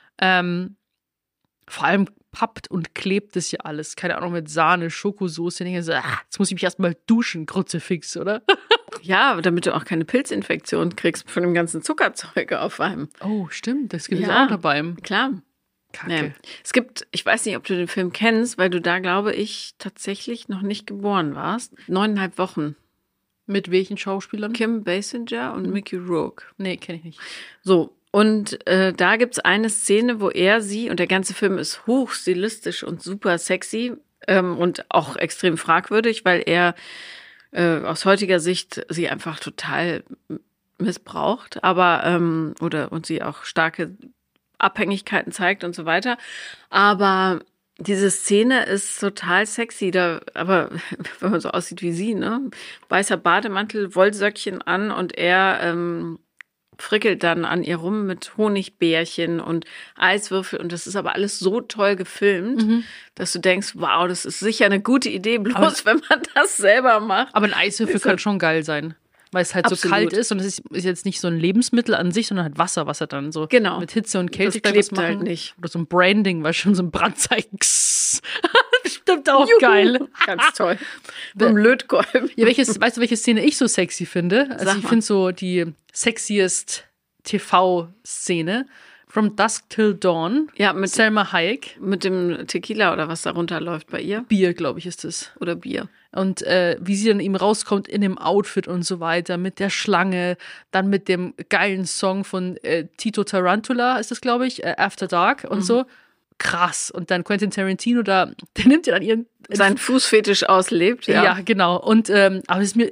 Vor allem pappt und klebt das ja alles. Keine Ahnung, mit Sahne, Schokosoße. Ich denke so, jetzt muss ich mich erstmal duschen, Kruzifix, oder? Ja, damit du auch keine Pilzinfektion kriegst von dem ganzen Zuckerzeug auf einem. Oh, stimmt, das gibt es auch dabei. Klar. Kacke. Nee. Es gibt, ich weiß nicht, ob du den Film kennst, weil du da, glaube ich, tatsächlich noch nicht geboren warst. 9,5 Wochen. Mit welchen Schauspielern? Kim Basinger und Mickey Rourke. Nee, kenne ich nicht. So, und da gibt's eine Szene, wo sie, und der ganze Film ist hoch stilistisch und super sexy und auch extrem fragwürdig, weil er aus heutiger Sicht sie einfach total missbraucht, aber und sie auch starke Abhängigkeiten zeigt und so weiter. Aber diese Szene ist total sexy, aber wenn man so aussieht wie sie, ne? Weißer Bademantel, Wollsöckchen an und er frickelt dann an ihr rum mit Honigbärchen und Eiswürfel und das ist aber alles so toll gefilmt, dass du denkst, wow, das ist sicher eine gute Idee, bloß wenn man das selber macht. Aber ein Eiswürfel kann schon geil sein. Weil es halt so kalt ist und es ist jetzt nicht so ein Lebensmittel an sich, sondern halt Wasser, was er dann so mit Hitze und Kälte das klebt halt nicht. Oder so ein Branding, weil schon so ein Brandzeichen. Bestimmt auch geil. Ganz toll. Mit dem Lötkolben. Ja, weißt du, welche Szene ich so sexy finde? Also ich finde so die sexiest TV-Szene. From Dusk Till Dawn. Ja, mit Selma Hayek. Mit dem Tequila oder was da runterläuft bei ihr. Bier, glaube ich, ist es. Oder Bier. Und wie sie dann eben rauskommt in dem Outfit und so weiter, mit der Schlange, dann mit dem geilen Song von Tito Tarantula, ist das, glaube ich, After Dark und so. Krass. Und dann Quentin Tarantino, der nimmt ja dann seinen Fußfetisch auslebt. Ja, genau. Und aber es ist mir...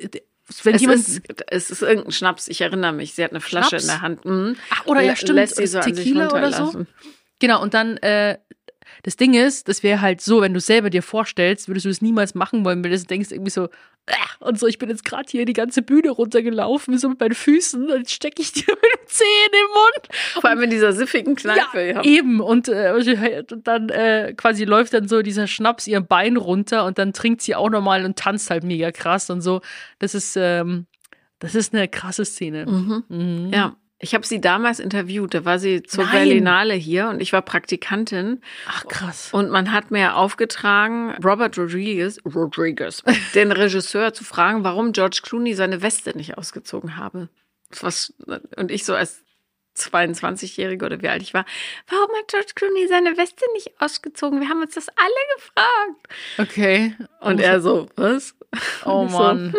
Es ist irgendein Schnaps, ich erinnere mich. Sie hat eine Flasche in der Hand. Ach, oder ja, stimmt. Lässt sie so Tequila oder so. Genau, und dann das Ding ist, das wäre halt so, wenn du selber dir vorstellst, würdest du das niemals machen wollen, weil du denkst irgendwie so, und so, ich bin jetzt gerade hier die ganze Bühne runtergelaufen, so mit meinen Füßen, und jetzt stecke ich dir mit dem Zeh in den Mund. Vor allem in dieser siffigen Kneipe. Ja, eben. Und dann quasi läuft dann so dieser Schnaps ihr Bein runter und dann trinkt sie auch nochmal und tanzt halt mega krass und so. Das ist eine krasse Szene. Ja. Ich habe sie damals interviewt, da war sie zur Berlinale hier und ich war Praktikantin. Ach, krass. Und man hat mir aufgetragen, Robert Rodriguez, den Regisseur, zu fragen, warum George Clooney seine Weste nicht ausgezogen habe. Und ich so als 22-Jährige oder wie alt ich war, warum hat George Clooney seine Weste nicht ausgezogen? Wir haben uns das alle gefragt. Okay. Und er so, was? Oh Mann.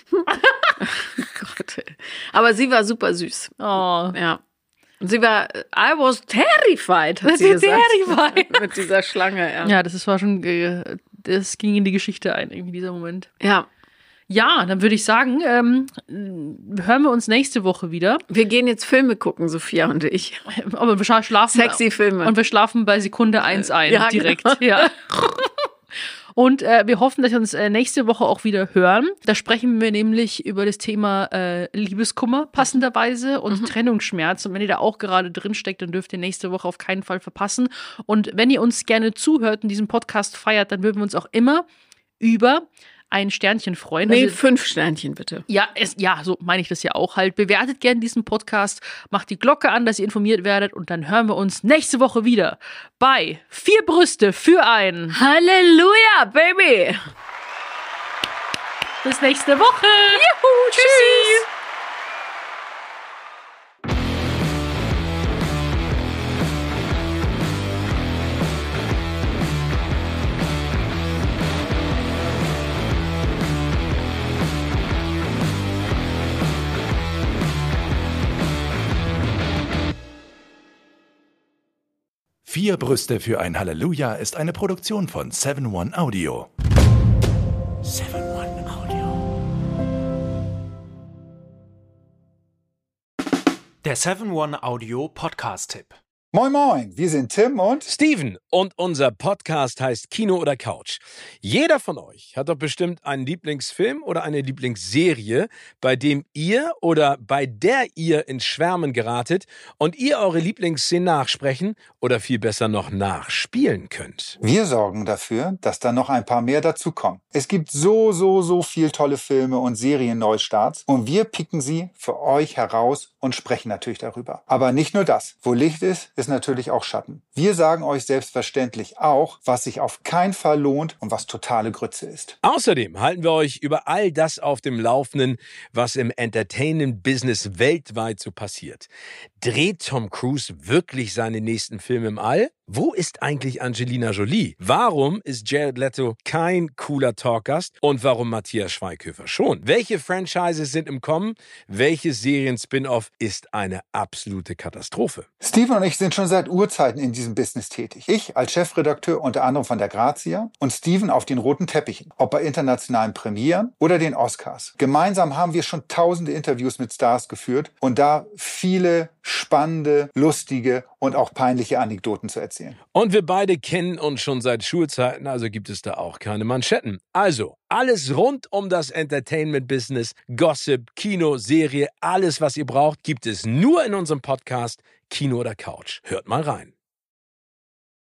Gott. Aber sie war super süß. Oh. Ja. Und sie war, I was terrified, hat sie gesagt. Terrified. Mit dieser Schlange, ja. Ja, das ging in die Geschichte ein, irgendwie dieser Moment. Ja. Ja, dann würde ich sagen, hören wir uns nächste Woche wieder. Wir gehen jetzt Filme gucken, Sophia und ich. Aber wir schlafen. Sexy Filme. Und wir schlafen bei Sekunde 1 ein, Ja, direkt. genau. Ja. Und wir hoffen, dass wir uns nächste Woche auch wieder hören. Da sprechen wir nämlich über das Thema Liebeskummer passenderweise und Trennungsschmerz. Und wenn ihr da auch gerade drin steckt, dann dürft ihr nächste Woche auf keinen Fall verpassen. Und wenn ihr uns gerne zuhört und diesen Podcast feiert, dann würden wir uns auch immer über ein Sternchen freuen. Nee, Also, 5 Sternchen bitte. ja, so meine ich das ja auch halt. Bewertet gerne diesen Podcast, macht die Glocke an, dass ihr informiert werdet und dann hören wir uns nächste Woche wieder bei 4 Brüste für ein. Halleluja, Baby! Bis nächste Woche. Juhu, tschüss! Vier Brüste für ein Halleluja ist eine Produktion von 7-One Audio. 7-One Audio. Der 7-One Audio Podcast-Tipp. Moin Moin, wir sind Tim und Steven und unser Podcast heißt Kino oder Couch. Jeder von euch hat doch bestimmt einen Lieblingsfilm oder eine Lieblingsserie, bei dem ihr oder bei der ihr ins Schwärmen geratet und ihr eure Lieblingsszenen nachsprechen oder viel besser noch nachspielen könnt. wir sorgen dafür, dass da noch ein paar mehr dazukommen. Es gibt so viel tolle Filme und Serien-Neustarts und wir picken sie für euch heraus und sprechen natürlich darüber. Aber nicht nur das. Wo Licht ist natürlich auch Schatten. Wir sagen euch selbstverständlich auch, was sich auf keinen Fall lohnt und was totale Grütze ist. Außerdem halten wir euch über all das auf dem Laufenden, was im Entertainment-Business weltweit so passiert. Dreht Tom Cruise wirklich seine nächsten Filme im All? Wo ist eigentlich Angelina Jolie? Warum ist Jared Leto kein cooler Talkgast? Und warum Matthias Schweighöfer schon? Welche Franchises sind im Kommen? Welches Serien-Spin-Off ist eine absolute Katastrophe? Steven und ich sind schon seit Urzeiten in diesem Business tätig. Ich als Chefredakteur unter anderem von der Grazia und Steven auf den roten Teppichen, ob bei internationalen Premieren oder den Oscars. Gemeinsam haben wir schon tausende Interviews mit Stars geführt und da viele spannende, lustige und auch peinliche Anekdoten zu erzählen. Und wir beide kennen uns schon seit Schulzeiten, also gibt es da auch keine Manschetten. Also, alles rund um das Entertainment-Business, Gossip, Kino, Serie, alles, was ihr braucht, gibt es nur in unserem Podcast Kino oder Couch. Hört mal rein.